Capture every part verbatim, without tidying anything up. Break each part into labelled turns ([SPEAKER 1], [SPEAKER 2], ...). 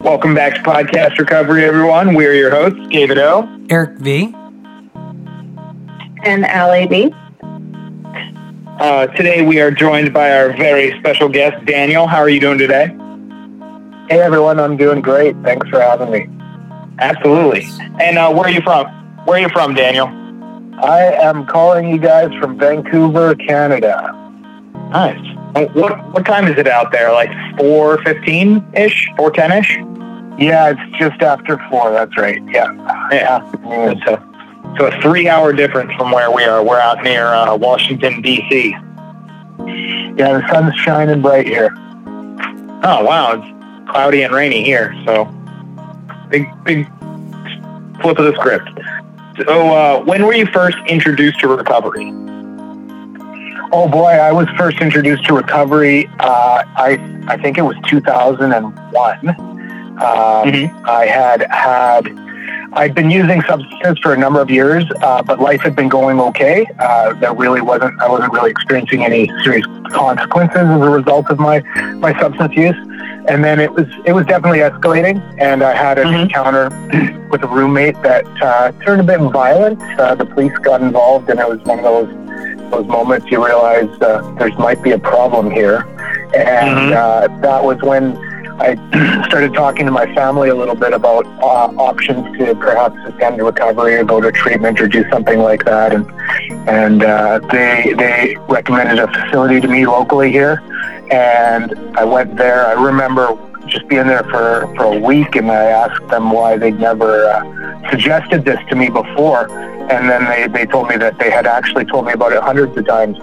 [SPEAKER 1] Welcome back to Podcast Recovery, everyone. We're your hosts, David O.
[SPEAKER 2] Eric V.
[SPEAKER 3] And Allie B.
[SPEAKER 1] Uh, today we are joined by our very special guest, Daniel. How are you doing today?
[SPEAKER 4] Hey, everyone. I'm doing great. Thanks for having me.
[SPEAKER 1] Absolutely. And uh, where are you from? Where are you from, Daniel?
[SPEAKER 4] I am calling you guys from Vancouver, Canada.
[SPEAKER 1] Nice. What what time is it out there? Like four fifteen-ish? four ten-ish?
[SPEAKER 4] Yeah, it's just after four. That's right. Yeah.
[SPEAKER 1] Yeah. So, so a three-hour difference from where we are. We're out near uh, Washington, D C
[SPEAKER 4] Yeah, the sun's shining bright here.
[SPEAKER 1] Oh, wow. It's cloudy and rainy here. So big, big flip of the script. So uh, when were you first introduced to recovery?
[SPEAKER 4] Oh, boy. I was first introduced to recovery. Uh, I, I think it was two thousand one. Um, mm-hmm. I had had, I'd been using substances for a number of years, uh, but life had been going okay. Uh, there really wasn't, I wasn't really experiencing any serious consequences as a result of my, my substance use. And then it was, it was definitely escalating, and I had an mm-hmm. encounter with a roommate that uh, turned a bit violent. Uh, the police got involved, and it was one of those, those moments you realize uh, there might be a problem here. And mm-hmm. uh, that was when I started talking to my family a little bit about uh, options to perhaps attend recovery or go to treatment or do something like that. And and uh, they they recommended a facility to me locally here. And I went there. I remember just being there for, for a week, and I asked them why they'd never uh, suggested this to me before. And then they, they told me that they had actually told me about it hundreds of times.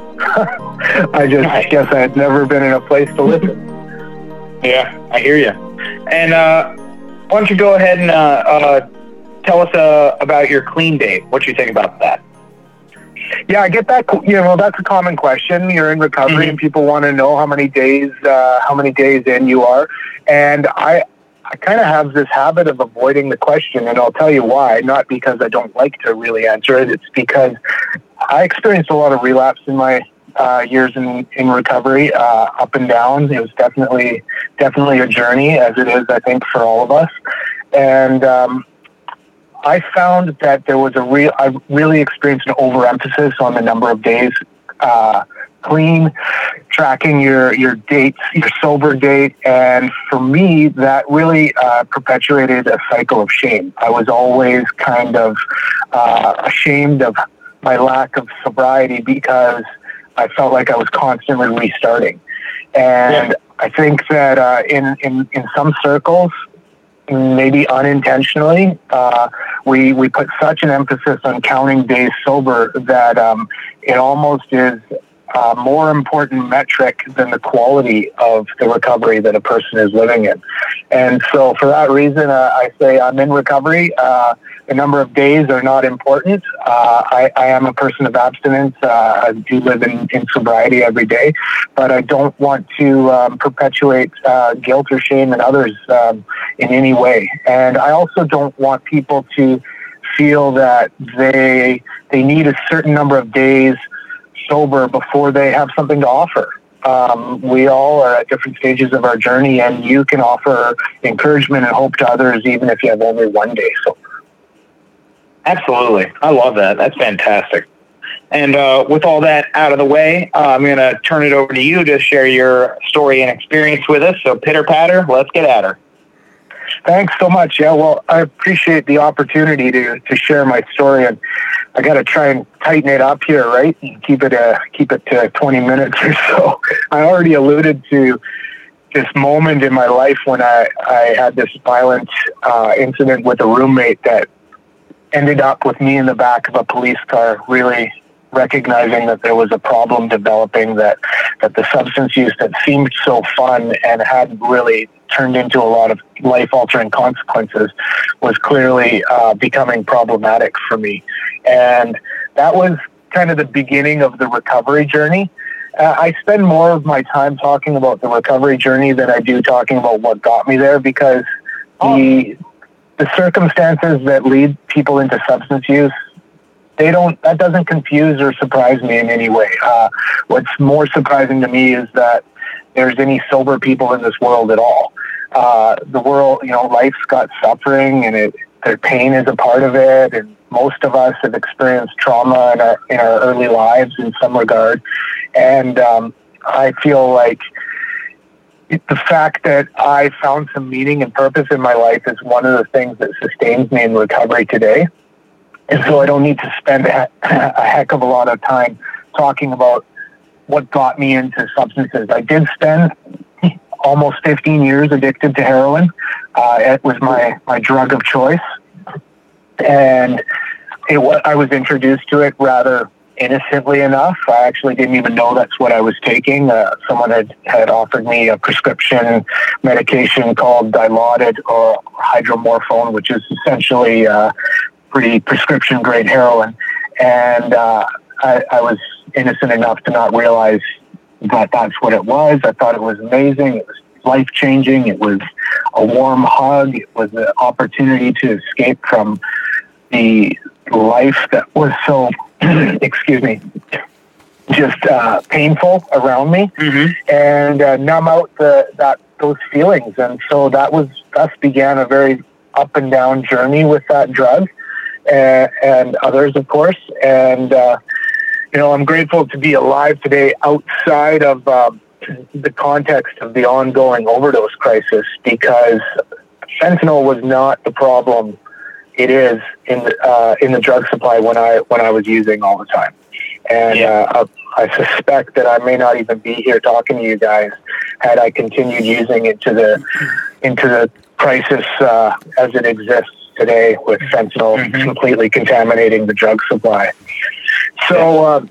[SPEAKER 4] I just I guess I had never been in a place to listen.
[SPEAKER 1] Yeah, I hear you. And uh, why don't you go ahead and uh, uh, tell us uh, about your clean date? What you think about that?
[SPEAKER 4] Yeah, I get that. You know, that's a common question. You're in recovery, mm-hmm. and people want to know how many days, uh, how many days in you are. And I, I kind of have this habit of avoiding the question, and I'll tell you why. Not because I don't like to really answer it. It's because I experienced a lot of relapse in my Uh, years in, in recovery, uh, up and down. It was definitely, definitely a journey, as it is, I think, for all of us. And um, I found that there was a real, I really experienced an overemphasis on the number of days uh, clean, tracking your, your dates, your sober date. And for me, that really uh, perpetuated a cycle of shame. I was always kind of uh, ashamed of my lack of sobriety because I felt like I was constantly restarting. And yeah. I think that uh, in, in, in some circles, maybe unintentionally, uh, we, we put such an emphasis on counting days sober that um, it almost is a more important metric than the quality of the recovery that a person is living in. And so for that reason, uh, I say I'm in recovery. Uh, The number of days are not important. Uh, I, I am a person of abstinence. Uh, I do live in, in sobriety every day, but I don't want to um, perpetuate uh, guilt or shame in others um, in any way. And I also don't want people to feel that they they need a certain number of days sober before they have something to offer. Um, we all are at different stages of our journey, and you can offer encouragement and hope to others even if you have only one day sober.
[SPEAKER 1] Absolutely. I love that. That's fantastic. And uh, with all that out of the way, uh, I'm going to turn it over to you to share your story and experience with us. So pitter patter, let's get at her.
[SPEAKER 4] Thanks so much. Yeah, well, I appreciate the opportunity to, to share my story, and I got to try and tighten it up here, right? And keep it uh, keep it to twenty minutes or so. I already alluded to this moment in my life when I, I had this violent uh, incident with a roommate that ended up with me in the back of a police car, really recognizing that there was a problem developing, that, that the substance use that seemed so fun and hadn't really turned into a lot of life-altering consequences was clearly uh, becoming problematic for me. And that was kind of the beginning of the recovery journey. Uh, I spend more of my time talking about the recovery journey than I do talking about what got me there, because oh. the the circumstances that lead people into substance use, they don't, that doesn't confuse or surprise me in any way. Uh, what's more surprising to me is that there's any sober people in this world at all. uh, the world, you know, life's got suffering, and it, their pain is a part of it. And most of us have experienced trauma in our, in our early lives in some regard. And um, I feel like the fact that I found some meaning and purpose in my life is one of the things that sustains me in recovery today. And so I don't need to spend a, a heck of a lot of time talking about what got me into substances. I did spend almost fifteen years addicted to heroin. Uh, it was my, my drug of choice. And it was, I was introduced to it rather innocently enough. I actually didn't even know that's what I was taking. Uh, someone had, had offered me a prescription medication called Dilaudid or hydromorphone, which is essentially uh, pretty prescription grade heroin. And uh, I, I was innocent enough to not realize that that's what it was. I thought it was amazing. It was life-changing. It was a warm hug. It was an opportunity to escape from the life that was so, excuse me, just uh, painful around me, mm-hmm. and uh, numb out the, that those feelings. And so that was thus began a very up and down journey with that drug, and, and others, of course. And uh, you know, I'm grateful to be alive today outside of uh, the context of the ongoing overdose crisis, because fentanyl was not the problem it is in the, uh, in the drug supply when I when I was using all the time. And yeah. uh, I, I suspect that I may not even be here talking to you guys had I continued using it to the into the crisis uh, as it exists today, with fentanyl mm-hmm. completely contaminating the drug supply. So uh,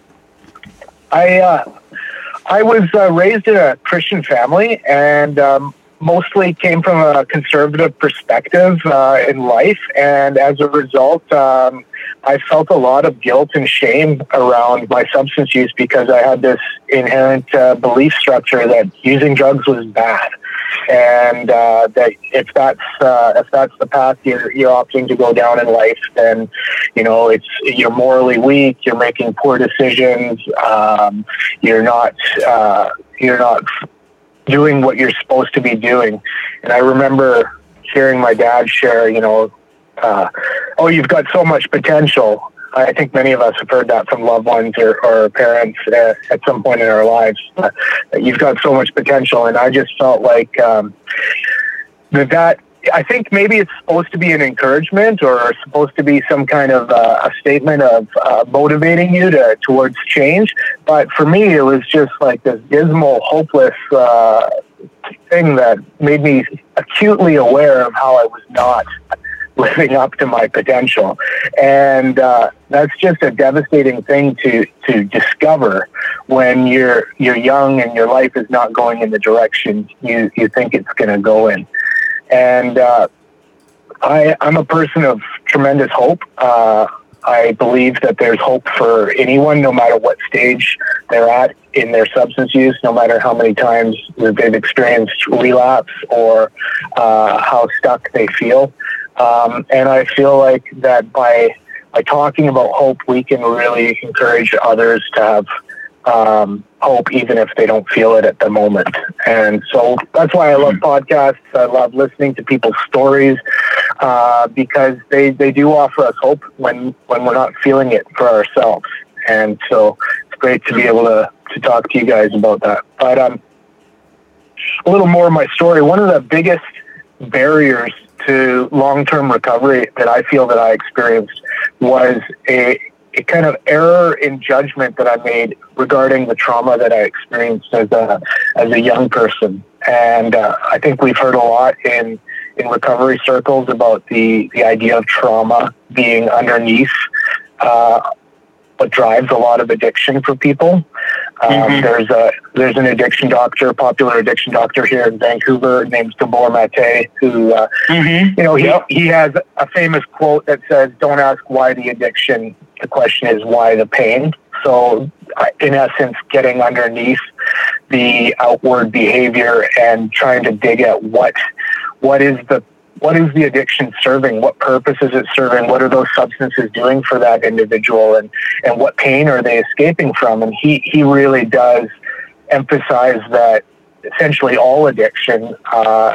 [SPEAKER 4] I uh, I was uh, raised in a Christian family, and um, mostly came from a conservative perspective uh, in life. And as a result, um, I felt a lot of guilt and shame around my substance use, because I had this inherent uh, belief structure that using drugs was bad. And uh, that if that's uh, if that's the path you're you're opting to go down in life, then you know it's you're morally weak. You're making poor decisions. Um, you're not uh, you're not doing what you're supposed to be doing. And I remember hearing my dad share, you know, uh, oh, you've got so much potential. I think many of us have heard that from loved ones or, or parents uh, at some point in our lives. Uh, you've got so much potential. And I just felt like um, that, that, I think maybe it's supposed to be an encouragement, or supposed to be some kind of uh, a statement of uh, motivating you to towards change. But for me, it was just like this dismal, hopeless uh, thing that made me acutely aware of how I was not living up to my potential. And uh, that's just a devastating thing to, to discover when you're, you're young and your life is not going in the direction you, you think it's going to go in. And uh, I, I'm a person of tremendous hope. Uh, I believe that there's hope for anyone, no matter what stage they're at in their substance use, no matter how many times they've experienced relapse or uh, how stuck they feel. Um, and I feel like that by by talking about hope, we can really encourage others to have um, hope, even if they don't feel it at the moment. And so that's why I love podcasts. I love listening to people's stories, uh, because they, they do offer us hope when, when we're not feeling it for ourselves. And so it's great to be able to, to talk to you guys about that. But um, a little more of my story. One of the biggest barriers to long-term recovery that I feel that I experienced was a a kind of error in judgment that I made regarding the trauma that I experienced as a as a young person. And uh, I think we've heard a lot in in recovery circles about the the idea of trauma being underneath uh, what drives a lot of addiction for people. Um, mm-hmm. There's a there's an addiction doctor, popular addiction doctor here in Vancouver, named Gabor Mate, who uh, mm-hmm. you know he yep. he has a famous quote that says, "Don't ask why the addiction. The question is why the pain." So, uh, in essence, getting underneath the outward behavior and trying to dig at what what is the what is the addiction serving? What purpose is it serving? What are those substances doing for that individual? And, and what pain are they escaping from? And he, he really does emphasize that essentially all addiction uh,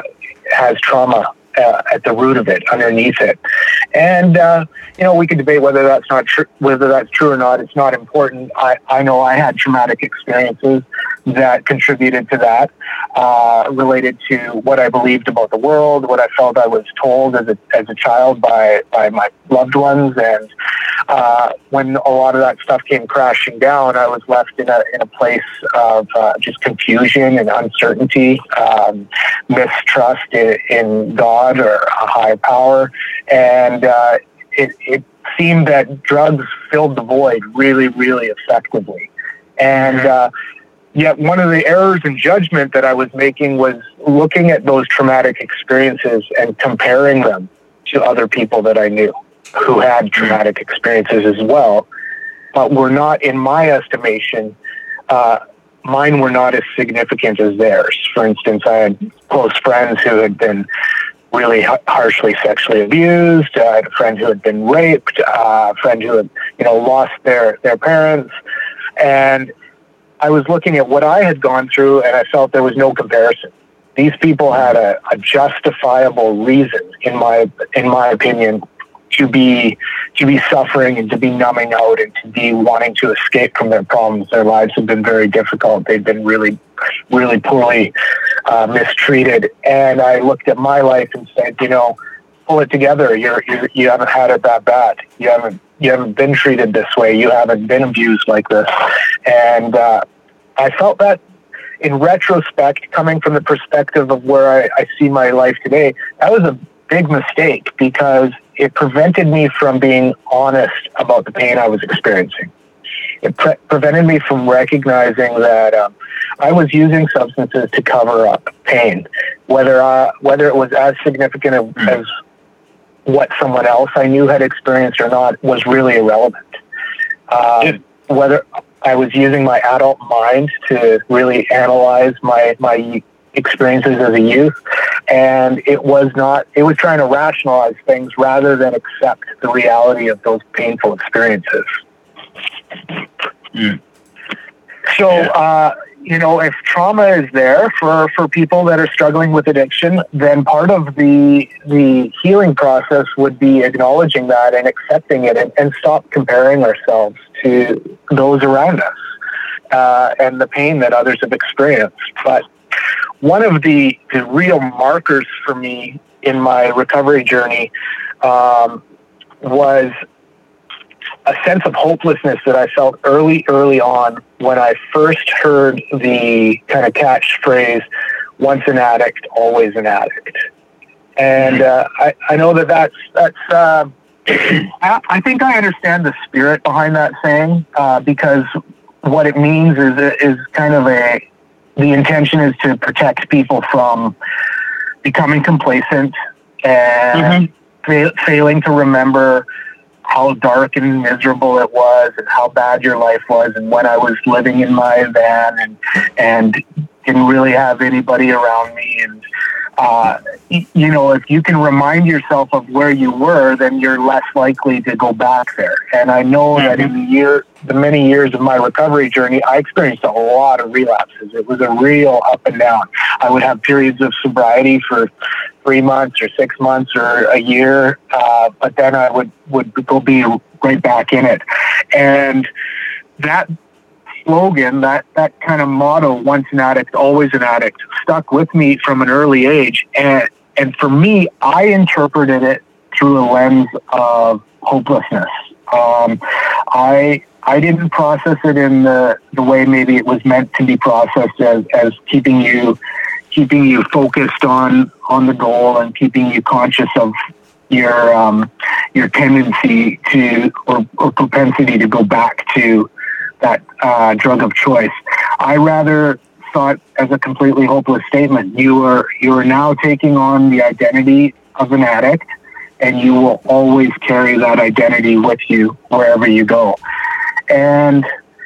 [SPEAKER 4] has trauma uh, at the root of it, underneath it. And, uh, you know, we could debate whether that's not true, whether that's true or not. It's not important. I, I know I had traumatic experiences that contributed to that, uh, related to what I believed about the world, what I felt I was told as a, as a child by, by my loved ones. And, uh, when a lot of that stuff came crashing down, I was left in a, in a place of, uh, just confusion and uncertainty, um, mistrust in, in God or a higher power. And, uh, it, it seemed that drugs filled the void really, really effectively. And, uh, yet one of the errors in judgment that I was making was looking at those traumatic experiences and comparing them to other people that I knew who had traumatic experiences as well, but were not, in my estimation, uh, mine were not as significant as theirs. For instance, I had close friends who had been really harshly sexually abused. Uh, I had a friend who had been raped, uh, a friend who had, you know, lost their, their parents. And I was looking at what I had gone through, and I felt there was no comparison. These people had a, a justifiable reason, in my in my opinion, to be to be suffering and to be numbing out and to be wanting to escape from their problems. Their lives have been very difficult. They've been really, really poorly uh, mistreated. And I looked at my life and said, you know, pull it together. You're, you're you haven't had it that bad. You haven't you haven't been treated this way. You haven't been abused like this. And uh, I felt that in retrospect, coming from the perspective of where I, I see my life today, that was a big mistake because it prevented me from being honest about the pain I was experiencing. It pre- prevented me from recognizing that um, I was using substances to cover up pain, whether uh, whether it was as significant as, mm. as what someone else I knew had experienced or not was really irrelevant. Um, yeah. Whether I was using my adult mind to really analyze my, my experiences as a youth, and it was not, it was trying to rationalize things rather than accept the reality of those painful experiences. Mm. So, yeah. uh, you know, if trauma is there for, for people that are struggling with addiction, then part of the the healing process would be acknowledging that and accepting it and, and stop comparing ourselves to those around us uh, and the pain that others have experienced. But one of the, the real markers for me in my recovery journey um, was a sense of hopelessness that I felt early, early on when I first heard the kind of catchphrase, once an addict, always an addict. And uh, I, I know that that's, that's uh, I, I think I understand the spirit behind that saying uh, because what it means is, is kind of a, the intention is to protect people from becoming complacent and mm-hmm. fa- failing to remember how dark and miserable it was and how bad your life was and when I was living in my van and and didn't really have anybody around me. And, uh, you know, if you can remind yourself of where you were, then you're less likely to go back there. And I know mm-hmm. that in the year, the many years of my recovery journey, I experienced a lot of relapses. It was a real up and down. I would have periods of sobriety for three months or six months or a year, uh, but then I would, would go be right back in it. And that slogan, that, that kind of motto, once an addict, always an addict, stuck with me from an early age. And, and for me, I interpreted it through a lens of hopelessness. Um, I I didn't process it in the, the way maybe it was meant to be processed as, as keeping you keeping you focused on, on the goal and keeping you conscious of your um, your tendency to or, or propensity to go back to that uh, drug of choice. I rather saw it as a completely hopeless statement. You are you are now taking on the identity of an addict, and you will always carry that identity with you wherever you go. And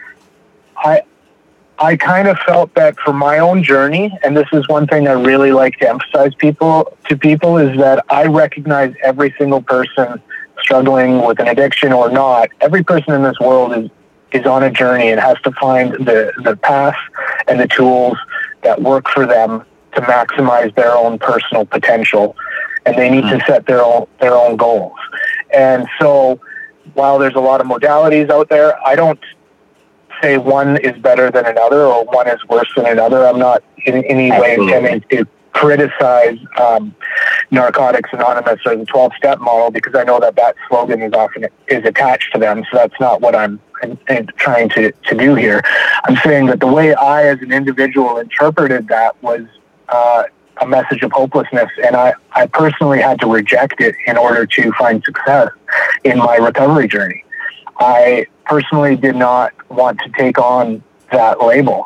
[SPEAKER 4] I I kind of felt that for my own journey, and this is one thing I really like to emphasize people to people, is that I recognize every single person struggling with an addiction or not. Every person in this world is is on a journey and has to find the, the path and the tools that work for them to maximize their own personal potential, and they need mm-hmm. to set their own their own goals. And so, while there's a lot of modalities out there, I don't say one is better than another or one is worse than another. I'm not in any way intending to criticize um, Narcotics Anonymous or the twelve-step model, because I know that that slogan is often is attached to them. So that's not what I'm in, in trying to, to do here. I'm saying that the way I, as an individual, interpreted that was uh, a message of hopelessness, and I, I personally had to reject it in order to find success in my recovery journey. I personally did not want to take on that label.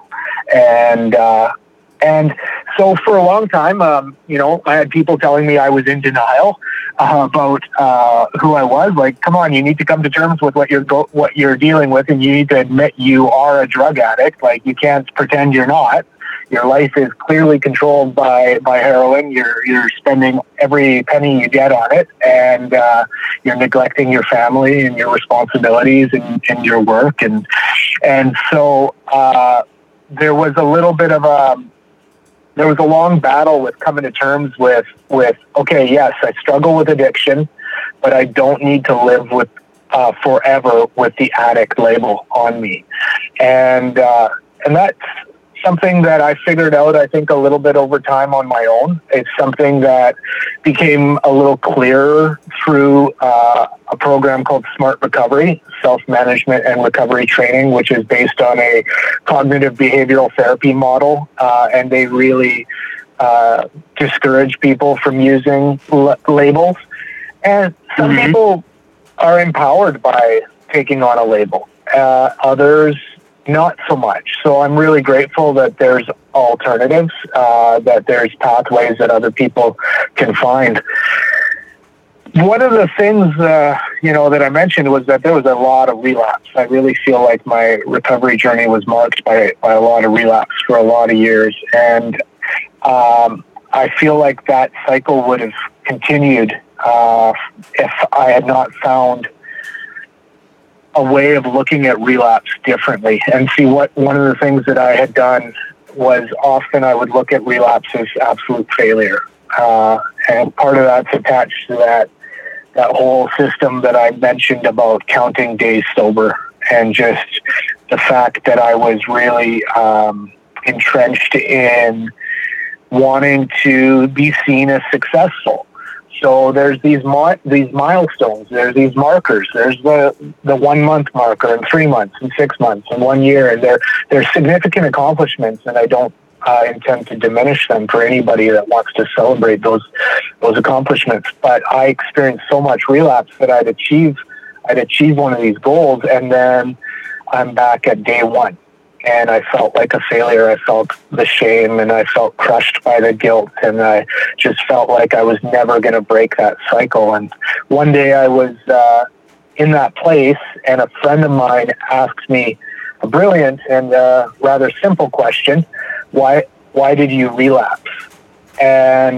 [SPEAKER 4] And, uh, and so for a long time, um, you know, I had people telling me I was in denial uh, about uh, who I was. Like, come on, you need to come to terms with what you're go- what you're dealing with, and you need to admit you are a drug addict. Like, you can't pretend you're not. Your life is clearly controlled by, by heroin. You're you're spending every penny you get on it, and uh, you're neglecting your family and your responsibilities and, and your work. And and so uh, there was a little bit of a there was a long battle with coming to terms with with okay, yes, I struggle with addiction, but I don't need to live with uh, forever with the addict label on me, and uh, and that's something that I figured out, I think, a little bit over time on my own. It's something that became a little clearer through uh, a program called Smart Recovery, Self-Management and Recovery Training, which is based on a cognitive behavioral therapy model. Uh, and they really uh, discourage people from using l- labels. And some mm-hmm. people are empowered by taking on a label. Uh, others not so much. So I'm really grateful that there's alternatives, uh, that there's pathways that other people can find. One of the things, uh, you know, that I mentioned was that there was a lot of relapse. I really feel like my recovery journey was marked by, by a lot of relapse for a lot of years. And um, I feel like that cycle would have continued uh, if I had not found a way of looking at relapse differently. And see, what one of the things that I had done was often I would look at relapse as absolute failure. Uh, and part of that's attached to that, that whole system that I mentioned about counting days sober, and just the fact that I was really um, entrenched in wanting to be seen as successful. So there's these mi- these milestones, there's these markers, there's the, the one month marker and three months and six months and one year, and they're, they're significant accomplishments, and I don't uh, intend to diminish them for anybody that wants to celebrate those those accomplishments. But I experienced so much relapse that I'd achieve I'd achieve one of these goals, and then I'm back at day one. And I felt like a failure. I felt the shame, and I felt crushed by the guilt, and I just felt like I was never going to break that cycle. And one day I was uh, in that place, and a friend of mine asked me a brilliant and uh, rather simple question: Why? Why did you relapse? And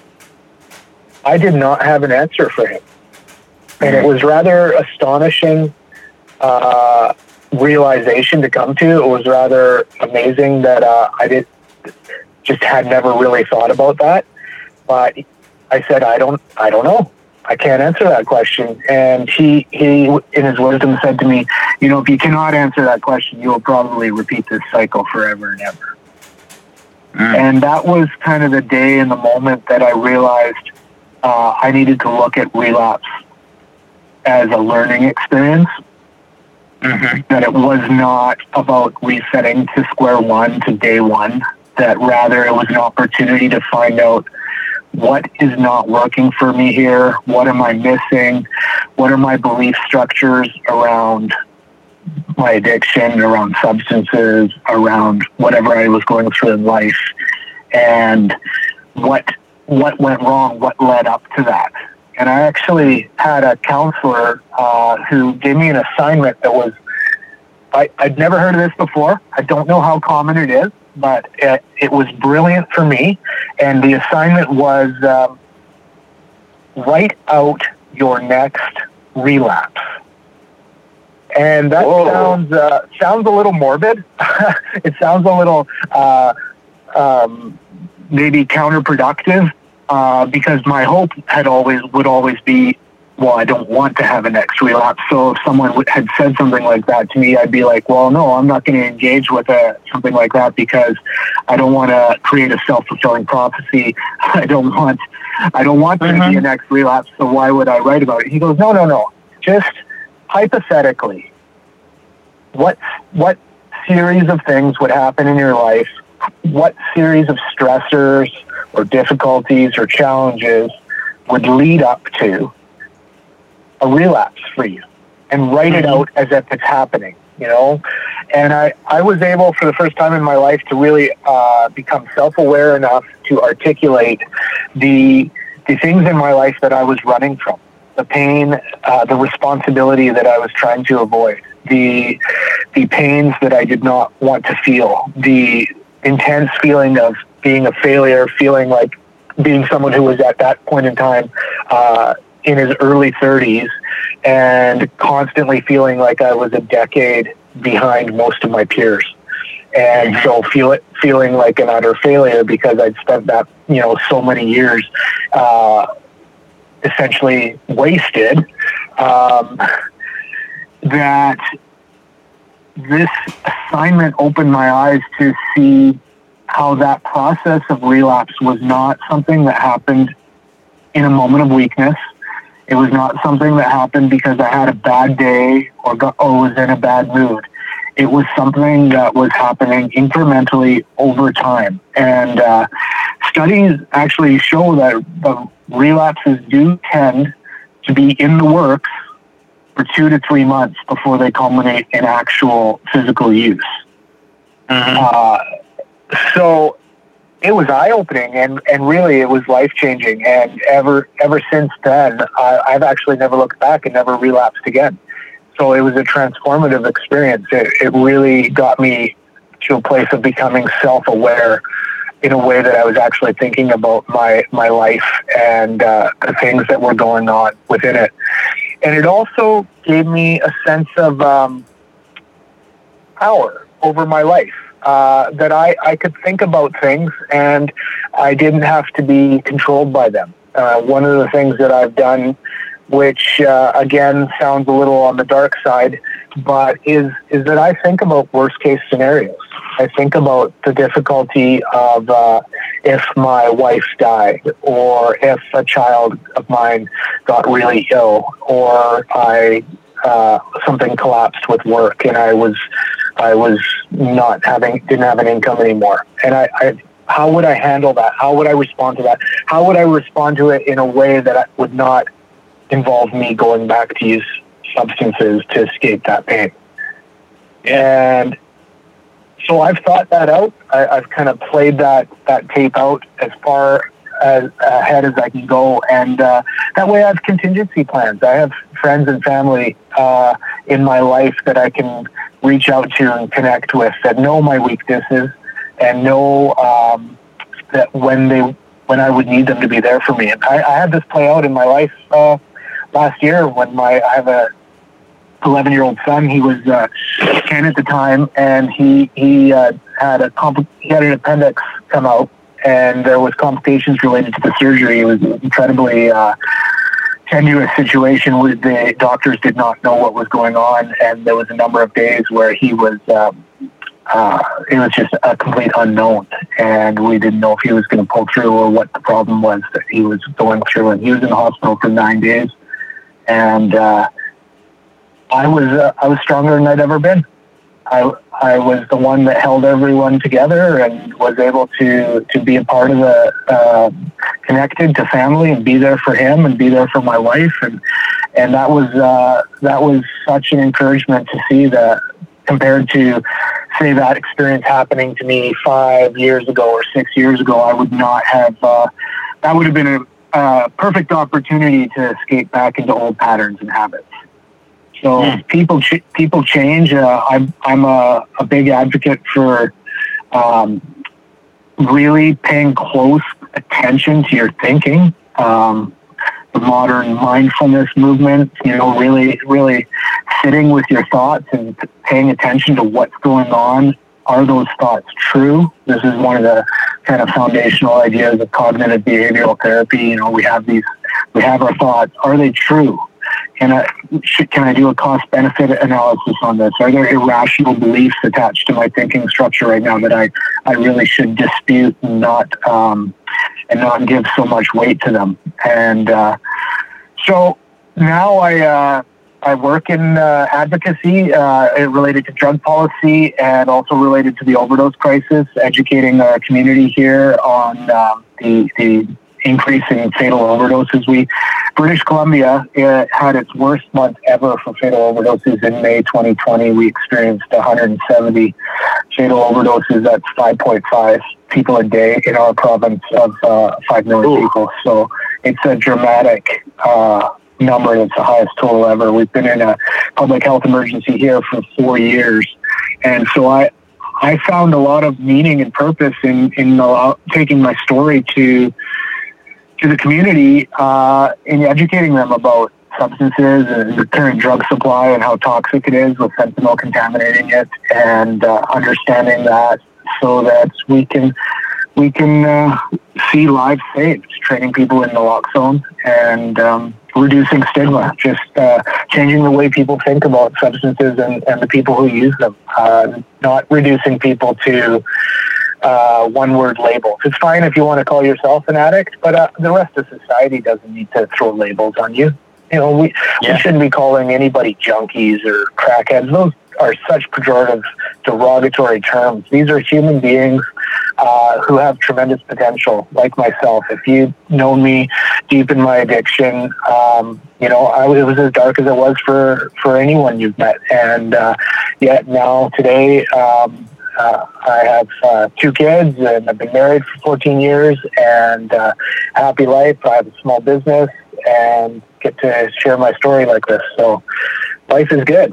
[SPEAKER 4] I did not have an answer for him, and it was rather astonishing. Uh, realization to come to. It was rather amazing that uh, I did just had never really thought about that. But I said, I don't, I don't know. I can't answer that question. And he, he, in his wisdom, said to me, you know, if you cannot answer that question, you will probably repeat this cycle forever and ever. Mm. And that was kind of the day and the moment that I realized uh, I needed to look at relapse as a learning experience. Mm-hmm. That it was not about resetting to square one, to day one, that rather it was an opportunity to find out what is not working for me here, what am I missing, what are my belief structures around my addiction, around substances, around whatever I was going through in life, and what what went wrong, what led up to that. And I actually had a counselor uh, who gave me an assignment that was, I, I'd never heard of this before. I don't know how common it is, but it, it was brilliant for me. And the assignment was um, write out your next relapse. And that Whoa. sounds uh, sounds a little morbid. It sounds a little uh, um, maybe counterproductive, uh, because my hope had always would always be, well, I don't want to have a next relapse. So if someone w- had said something like that to me, I'd be like, well, no, I'm not going to engage with a, something like that because I don't want to create a self-fulfilling prophecy. I don't want, I don't want there mm-hmm. to be a next relapse. So why would I write about it? He goes, no, no, no. Just hypothetically, what, what series of things would happen in your life? What series of stressors or difficulties or challenges would lead up to a relapse for you, and write it out as if it's happening, you know? And I, I was able for the first time in my life to really uh, become self-aware enough to articulate the, the things in my life that I was running from, the pain, uh, the responsibility that I was trying to avoid, the, the pains that I did not want to feel, the intense feeling of being a failure, feeling like being someone who was at that point in time, uh, in his early thirties, and constantly feeling like I was a decade behind most of my peers. And so feel it, feeling like an utter failure because I'd spent that, you know, so many years uh, essentially wasted, um, that this assignment opened my eyes to see how that process of relapse was not something that happened in a moment of weakness. It was not something that happened because I had a bad day or, got, or was in a bad mood. It was something that was happening incrementally over time. And uh, studies actually show that the relapses do tend to be in the works for two to three months before they culminate in actual physical use. Mm-hmm. Uh, so it was eye-opening, and, and really it was life-changing. And ever ever since then, I, I've actually never looked back and never relapsed again. So it was a transformative experience. It, it really got me to a place of becoming self-aware in a way that I was actually thinking about my, my life and uh, the things that were going on within it. And it also gave me a sense of um, power over my life. Uh, that I, I could think about things and I didn't have to be controlled by them. Uh, one of the things that I've done, which uh, again sounds a little on the dark side, but is is that I think about worst case scenarios. I think about the difficulty of uh, if my wife died, or if a child of mine got really ill, or I uh, something collapsed with work and I was I was not having, didn't have an income anymore. And I, I, how would I handle that? How would I respond to that? How would I respond to it in a way that would not involve me going back to use substances to escape that pain? And so I've thought that out. I, I've kind of played that, that tape out as far as ahead as I can go. And uh, that way I have contingency plans. I have friends and family uh, in my life that I can reach out to and connect with, that know my weaknesses and know um, that when they when I would need them to be there for me. And I, I had this play out in my life uh, last year when my I have a eleven year old son. He was uh, ten at the time, and he he uh, had a compl- he had an appendix come out, and there was complications related to the surgery. It was incredibly uh, tenuous situation where the doctors did not know what was going on, and there was a number of days where he was um, uh, it was just a complete unknown, and we didn't know if he was going to pull through or what the problem was that he was going through. And he was in the hospital for nine days, and uh, I was uh, I was stronger than I'd ever been. I I was the one that held everyone together and was able to to be a part of the uh, connected to family and be there for him and be there for my wife, and and that was uh, that was such an encouragement to see that, compared to say that experience happening to me five years ago or six years ago, I would not have. Uh, that would have been a, a perfect opportunity to escape back into old patterns and habits. So mm. people ch- people change. Uh, I'm I'm a, a big advocate for um, really paying close attention to your thinking. Um, the modern mindfulness movement, you know, really really sitting with your thoughts and paying attention to what's going on are those thoughts true? This is one of the kind of foundational ideas of cognitive behavioral therapy. You know, we have these, we have our thoughts. Are they true? Can I, should, can I do a cost-benefit analysis on this? Are there irrational beliefs attached to my thinking structure right now that I, I really should dispute and not um, and not give so much weight to them? And uh, so now I uh, I work in uh, advocacy uh, related to drug policy and also related to the overdose crisis, educating our community here on um, the the increasing fatal overdoses. We British Columbia uh, had its worst month ever for fatal overdoses in May twenty twenty. We experienced one hundred seventy fatal overdoses. That's five point five people a day in our province of uh, five million Ooh. people. So it's a dramatic uh, number. It's the highest total ever. We've been in a public health emergency here for four years. And so I, I found a lot of meaning and purpose in, in allow, taking my story to to the community uh, in educating them about substances and the current drug supply and how toxic it is with fentanyl contaminating it, and uh, understanding that so that we can we can uh, see lives saved, training people in the lock zone and um, reducing stigma, just uh, changing the way people think about substances and, and the people who use them, uh, not reducing people to Uh, one-word labels. It's fine if you want to call yourself an addict, but uh, the rest of society doesn't need to throw labels on you. You know, we, yeah. we shouldn't be calling anybody junkies or crackheads. Those are such pejorative, derogatory terms. These are human beings uh, who have tremendous potential, like myself. If you know me deep in my addiction, um, you know, I, it was as dark as it was for, for anyone you've met. And uh, yet now, today, um, Uh, I have uh, two kids, and I've been married for fourteen years, and uh, happy life. I have a small business, and get to share my story like this. So life is good.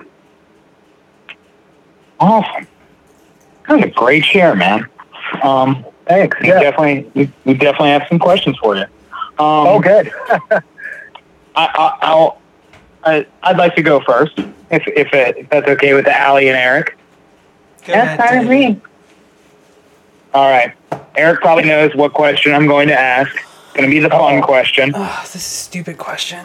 [SPEAKER 1] Awesome. That was a great share, man. Um,
[SPEAKER 4] Thanks.
[SPEAKER 1] We
[SPEAKER 4] yeah.
[SPEAKER 1] definitely, we, we definitely have some questions for you. Um,
[SPEAKER 4] oh, good.
[SPEAKER 1] I, I, I'll, I, I'd like to go first, if if, it, if that's okay with Allie and Eric.
[SPEAKER 2] That's fine with me.
[SPEAKER 1] All right. Eric probably knows what question I'm going to ask. It's going to be the fun
[SPEAKER 2] oh.
[SPEAKER 1] question.
[SPEAKER 2] Oh, this is a stupid question.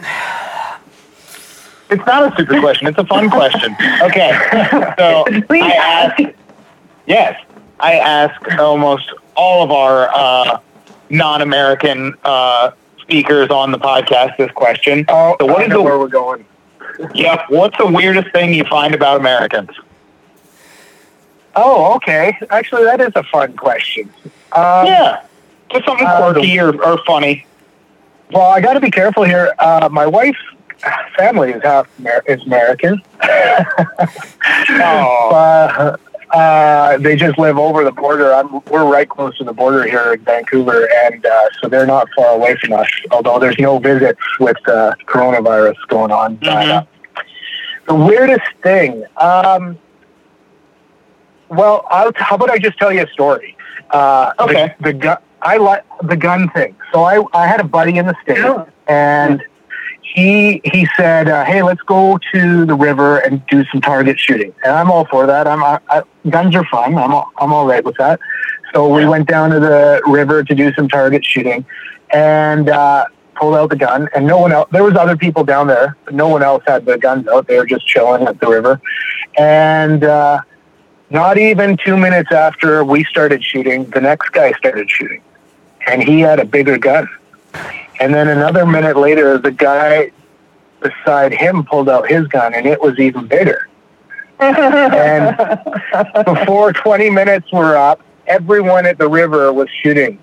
[SPEAKER 1] It's not a stupid question. It's a fun question. Okay. So I ask, yes, I ask almost all of our uh, non-American uh, speakers on the podcast this question.
[SPEAKER 4] Oh,
[SPEAKER 1] so what
[SPEAKER 4] I
[SPEAKER 1] is
[SPEAKER 4] know
[SPEAKER 1] the,
[SPEAKER 4] where we're going.
[SPEAKER 1] Yep. What's the weirdest thing you find about Americans?
[SPEAKER 4] Oh, okay. Actually, that is a fun question. Um,
[SPEAKER 1] yeah. Just something quirky uh, or, or funny.
[SPEAKER 4] Well, I got to be careful here. Uh, my wife's family is half Amer- is American.
[SPEAKER 1] oh.
[SPEAKER 4] uh, uh, they just live over the border. I'm, we're right close to the border here in Vancouver, and uh, so they're not far away from us, although there's no visits with uh, coronavirus going on.
[SPEAKER 1] Mm-hmm.
[SPEAKER 4] But, uh, the weirdest thing... Um, Well, I'll, how about I just tell you a story? Uh,
[SPEAKER 1] okay.
[SPEAKER 4] The, the gun, I like the gun thing. So I, I had a buddy in the States, oh. and he he said, uh, "Hey, let's go to the river and do some target shooting." And I'm all for that. I'm I, I, guns are fun. I'm all, I'm all right with that. So we went down to the river to do some target shooting, and uh, pulled out the gun. And no one else. There was other people down there, but no one else had the guns out. They were just chilling at the river, and. Uh, Not even two minutes after we started shooting, the next guy started shooting. And he had a bigger gun. And then another minute later, the guy beside him pulled out his gun, and it was even bigger. And before twenty minutes were up, everyone at the river was shooting.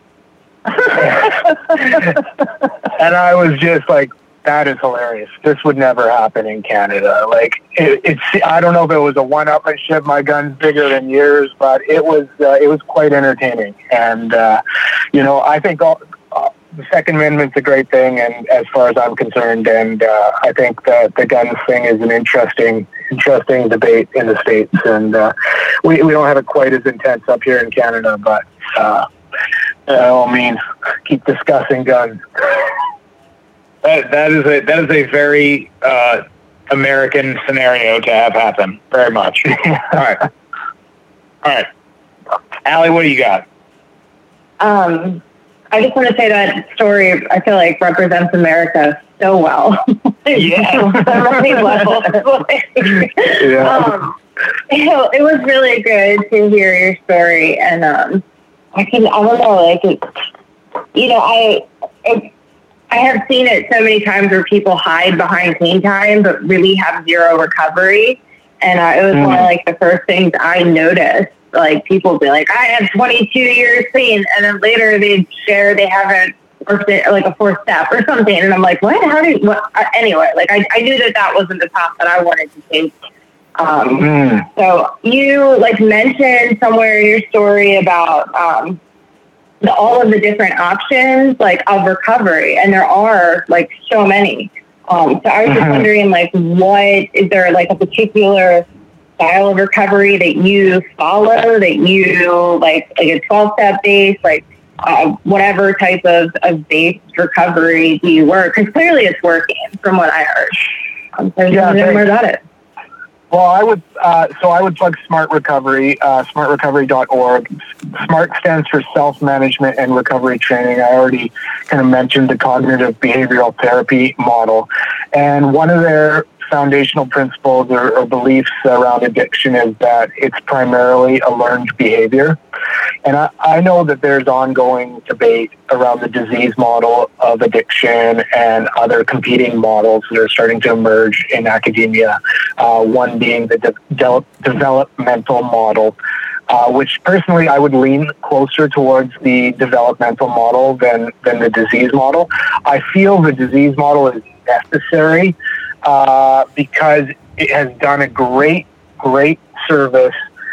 [SPEAKER 4] And I was just like, that is hilarious. This would never happen in Canada. Like, it, it's, I don't know if it was a one-upmanship, my gun's bigger than yours, but it was, uh, it was quite entertaining. And, uh, you know, I think all, uh, the Second Amendment's a great thing, and as far as I'm concerned, and uh, I think that the guns thing is an interesting, interesting debate in the States, and uh, we, we don't have it quite as intense up here in Canada, but uh, by all means, keep discussing guns.
[SPEAKER 1] That, that is a that is a very uh, American scenario to have happen. Very much. All right. All right. Allie, what do you got?
[SPEAKER 3] Um, I just want to say that story, I feel like, represents America so well.
[SPEAKER 1] Yeah.
[SPEAKER 3] On so many levels.
[SPEAKER 4] Yeah.
[SPEAKER 3] Um, it, it was really good to hear your story. And um, I can, I don't know, like, it, you know, I, it, I have seen it so many times where people hide behind clean time, but really have zero recovery. And uh, it was mm. one of like the first things I noticed. Like people would be like, I have twenty-two years clean. And then later they'd share they haven't worked it, like a fourth step or something. And I'm like, what? How did, what? Uh, anyway, like I, I knew that that wasn't the path that I wanted to take. Um, mm. So you like mentioned somewhere in your story about, um, the, all of the different options like of recovery, and there are like so many. Um, so I was just wondering, like, what is there like a particular style of recovery that you follow, that you like, like a twelve-step base, like uh, whatever type of, of base recovery do you work? Because clearly it's working, from what I heard. Um, so
[SPEAKER 4] yeah,
[SPEAKER 3] tell me more about it.
[SPEAKER 4] Well, I would, uh, so I would plug Smart Recovery, uh, smart recovery dot org. SMART stands for Self-Management and Recovery Training. I already kind of mentioned the cognitive behavioral therapy model. And one of their foundational principles or, or beliefs around addiction is that it's primarily a learned behavior. And I, I know that there's ongoing debate around the disease model of addiction and other competing models that are starting to emerge in academia, uh, one being the de- de- developmental model, uh, which personally I would lean closer towards the developmental model than, than the disease model. I feel the disease model is necessary uh, because it has done a great, great service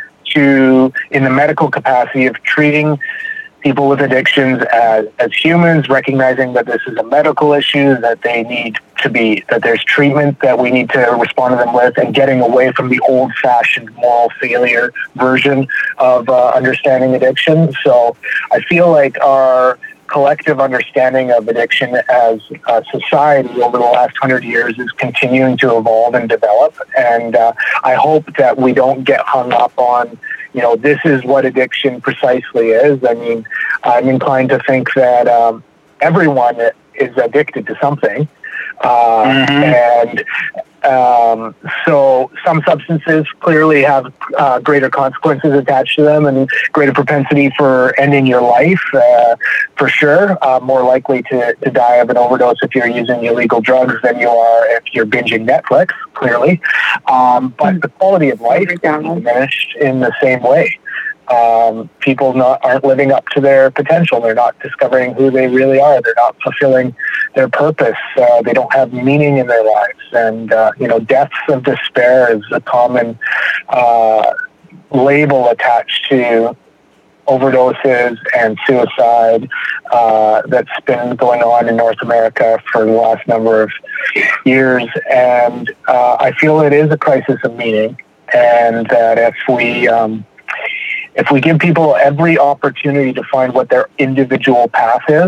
[SPEAKER 4] to, in the medical capacity of treating people with addictions as, as humans, recognizing that this is a medical issue, that they need to be, that there's treatment that we need to respond to them with, and getting away from the old-fashioned moral failure version of uh, understanding addiction. So I feel like our collective understanding of addiction as a society over the last hundred years is continuing to evolve and develop. And uh, I hope that we don't get hung up on, you know, this is what addiction precisely is. I mean, I'm inclined to think that um, everyone is addicted to something. Uh, mm-hmm. And um, so some substances clearly have uh, greater consequences attached to them and greater propensity for ending your life, uh, for sure. Uh, more likely to, to die of an overdose if you're using illegal drugs than you are if you're binging Netflix, clearly. Um, but the quality of life is diminished in the same way. Um, people not aren't living up to their potential. They're not discovering who they really are. They're not fulfilling their purpose. Uh, they don't have meaning in their lives. And, uh, you know, deaths of despair is a common uh, label attached to overdoses and suicide uh, that's been going on in North America for the last number of years. And uh, I feel it is a crisis of meaning, and that if we... Um, If we give people every opportunity to find what their individual path is,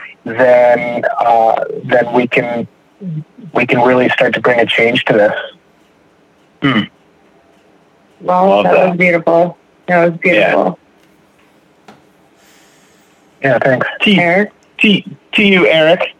[SPEAKER 4] then uh, then we can we can really start to bring a change to this.
[SPEAKER 1] Hmm.
[SPEAKER 3] Well, that, that was beautiful. That was beautiful.
[SPEAKER 4] Yeah, yeah thanks.
[SPEAKER 1] To,
[SPEAKER 3] Eric?
[SPEAKER 1] To, to you, Eric.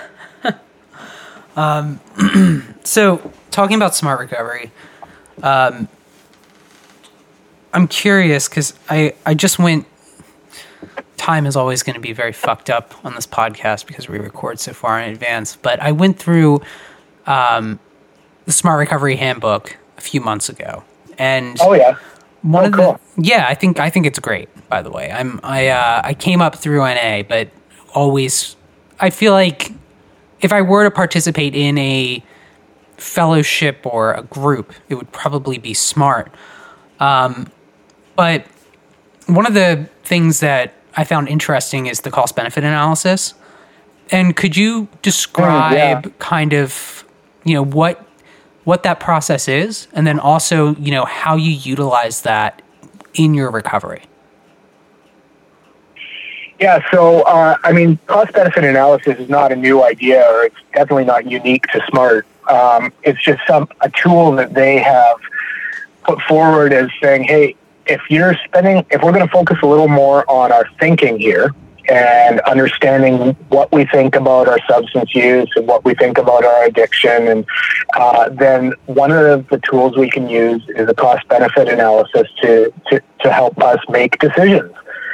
[SPEAKER 2] um, so, talking about smart recovery, um, I'm curious because I, I just went, time is always going to be very fucked up on this podcast because we record so far in advance, but I went through um, the Smart Recovery Handbook a few months ago. And
[SPEAKER 4] oh yeah.
[SPEAKER 2] One
[SPEAKER 4] oh,
[SPEAKER 2] of
[SPEAKER 4] cool.
[SPEAKER 2] the, yeah, I think I think it's great, by the way. I'm I uh, I came up through N A, but always I feel like if I were to participate in a fellowship or a group, it would probably be SMART. Um, but one of the things that I found interesting is the cost-benefit analysis. And could you describe mm, yeah. kind of, you know, what what that process is, and then also, you know, how you utilize that in your recovery?
[SPEAKER 4] Yeah, so, uh, I mean, cost-benefit analysis is not a new idea, or it's definitely not unique to SMART. Um, it's just some a tool that they have put forward as saying, hey, if you're spending, if we're going to focus a little more on our thinking here and understanding what we think about our substance use and what we think about our addiction, and uh, then one of the tools we can use is a cost-benefit analysis to, to, to help us make decisions.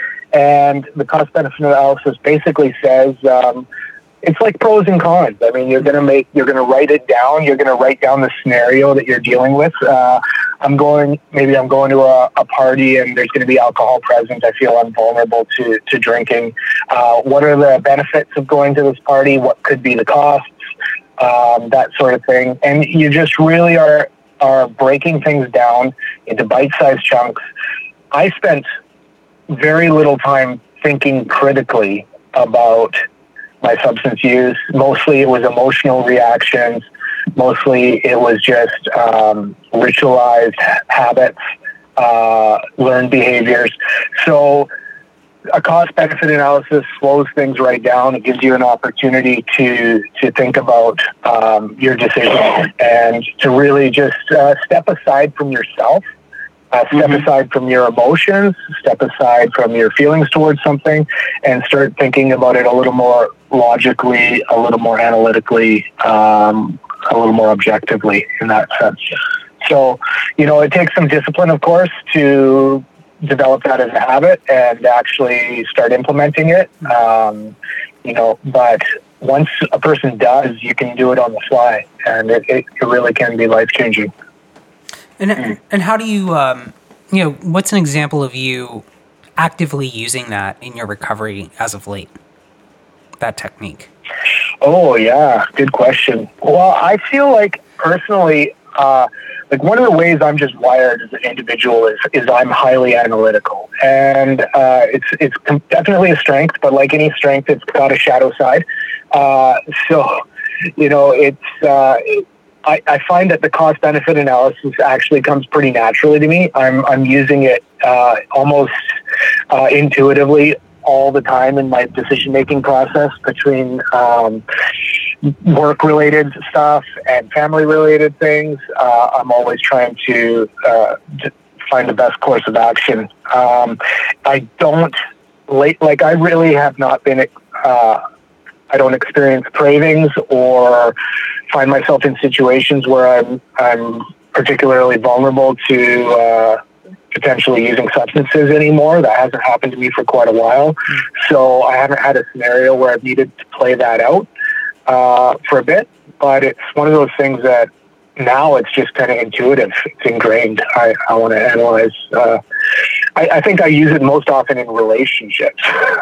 [SPEAKER 4] And the cost-benefit analysis basically says, um, it's like pros and cons. I mean, you're going to make, you're going to write it down. You're going to write down the scenario that you're dealing with. Uh, I'm going, maybe I'm going to a, a party and there's going to be alcohol present. I feel I'm vulnerable to, to drinking. Uh, what are the benefits of going to this party? What could be the costs? Um, that sort of thing. And you just really are, are breaking things down into bite-sized chunks. I spent very little time thinking critically about my substance use. Mostly it was emotional reactions. Mostly it was just um, ritualized habits, uh, learned behaviors. So a cost-benefit analysis slows things right down. It gives you an opportunity to to think about um, your decisions and to really just uh, step aside from yourself. Uh, step mm-hmm. aside from your emotions, step aside from your feelings towards something, and start thinking about it a little more logically, a little more analytically, um, a little more objectively in that sense. So, you know, it takes some discipline, of course, to develop that as a habit and actually start implementing it. Um, you know, but once a person does, you can do it on the fly, and it, it, it really can be life-changing.
[SPEAKER 2] And and how do you, um, you know, what's an example of you actively using that in your recovery as of late, that technique?
[SPEAKER 4] Oh, yeah, good question. Well, I feel like personally, uh, like one of the ways I'm just wired as an individual is, is I'm highly analytical. And uh, it's, it's definitely a strength, but like any strength, it's got a shadow side. Uh, so, you know, it's... Uh, it, I, I find that the cost-benefit analysis actually comes pretty naturally to me. I'm I'm using it uh, almost uh, intuitively all the time in my decision-making process between um, work-related stuff and family-related things. Uh, I'm always trying to, uh, to find the best course of action. Um, I don't like like I really have not been. Uh, I don't experience cravings or find myself in situations where I'm I'm particularly vulnerable to uh, potentially using substances anymore. That hasn't happened to me for quite a while. Mm. So I haven't had a scenario where I've needed to play that out uh, for a bit. But it's one of those things that now it's just kind of intuitive. It's ingrained. I, I want to analyze. Uh, I, I think I use it most often in relationships.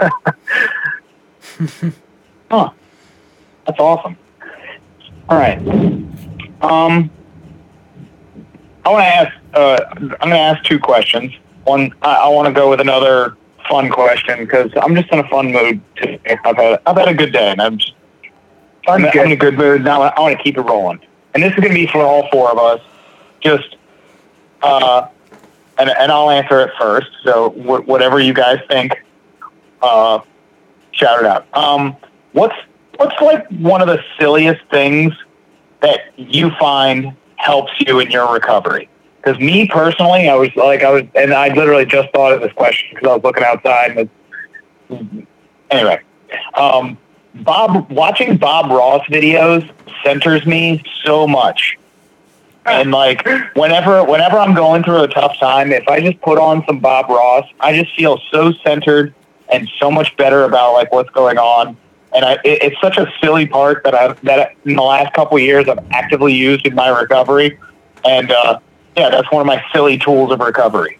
[SPEAKER 1] Huh. That's awesome. All right. Um, I want to ask. Uh, I'm going to ask two questions. One, I, I want to go with another fun question because I'm just in a fun mood today. I've had I've had a good day, and I'm just I'm, I'm in a good mood now. I want to keep it rolling, and this is going to be for all four of us. Just, uh, and and I'll answer it first. So wh- whatever you guys think, uh, shout it out. Um. What's what's like one of the silliest things that you find helps you in your recovery? Because me personally, I was like, I was, and I literally just thought of this question because I was looking outside. And anyway, um, Bob, watching Bob Ross videos centers me so much. And like whenever whenever I'm going through a tough time, if I just put on some Bob Ross, I just feel so centered and so much better about like what's going on. And I, it, it's such a silly part that I that in the last couple of years I've actively used in my recovery, and uh, yeah, that's one of my silly tools of recovery.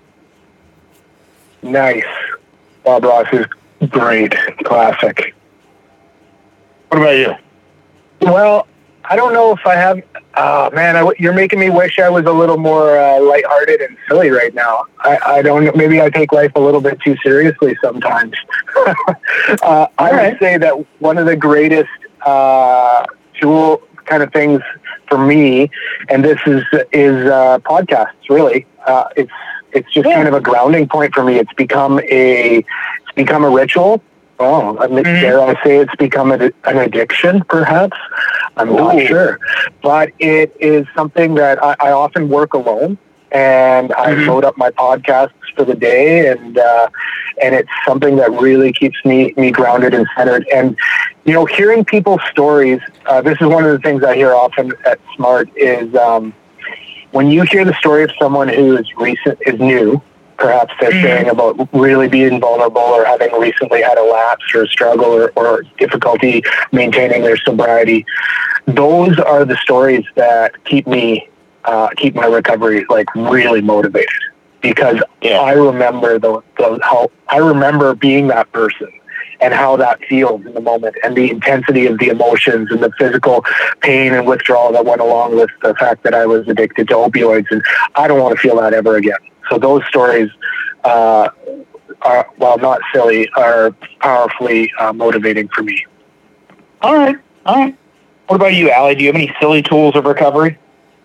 [SPEAKER 4] Nice, Bob Ross is great, classic.
[SPEAKER 1] What about you?
[SPEAKER 4] Well, I don't know if I have. Uh, man, I, you're making me wish I was a little more uh, lighthearted and silly right now. I, I don't. Maybe I take life a little bit too seriously sometimes. uh, I right. would say that one of the greatest uh, tool kind of things for me, and this is is uh, podcasts. Really, uh, it's it's just yeah. kind of a grounding point for me. It's become a it's become a ritual. Oh, I mean, mm-hmm. dare I say it's become a, an addiction, perhaps? I'm Ooh. not sure. But it is something that I, I often work alone, and I
[SPEAKER 1] Mhm.
[SPEAKER 4] load up my podcasts for the day, and uh, and it's something that really keeps me me grounded and centered. And you know, hearing people's stories, uh, this is one of the things I hear often at Smart is um, when you hear the story of someone who is recent is new. Perhaps they're sharing about really being vulnerable or having recently had a lapse or a struggle or, or difficulty maintaining their sobriety. Those are the stories that keep me, uh, keep my recovery like really motivated, because
[SPEAKER 1] Yeah.
[SPEAKER 4] I remember the, the how I remember being that person and how that feels in the moment, and the intensity of the emotions and the physical pain and withdrawal that went along with the fact that I was addicted to opioids, and I don't want to feel that ever again. So those stories, uh, are, while not silly, are powerfully uh, motivating for me.
[SPEAKER 1] All right. All right. What about you, Allie? Do you have any silly tools of recovery?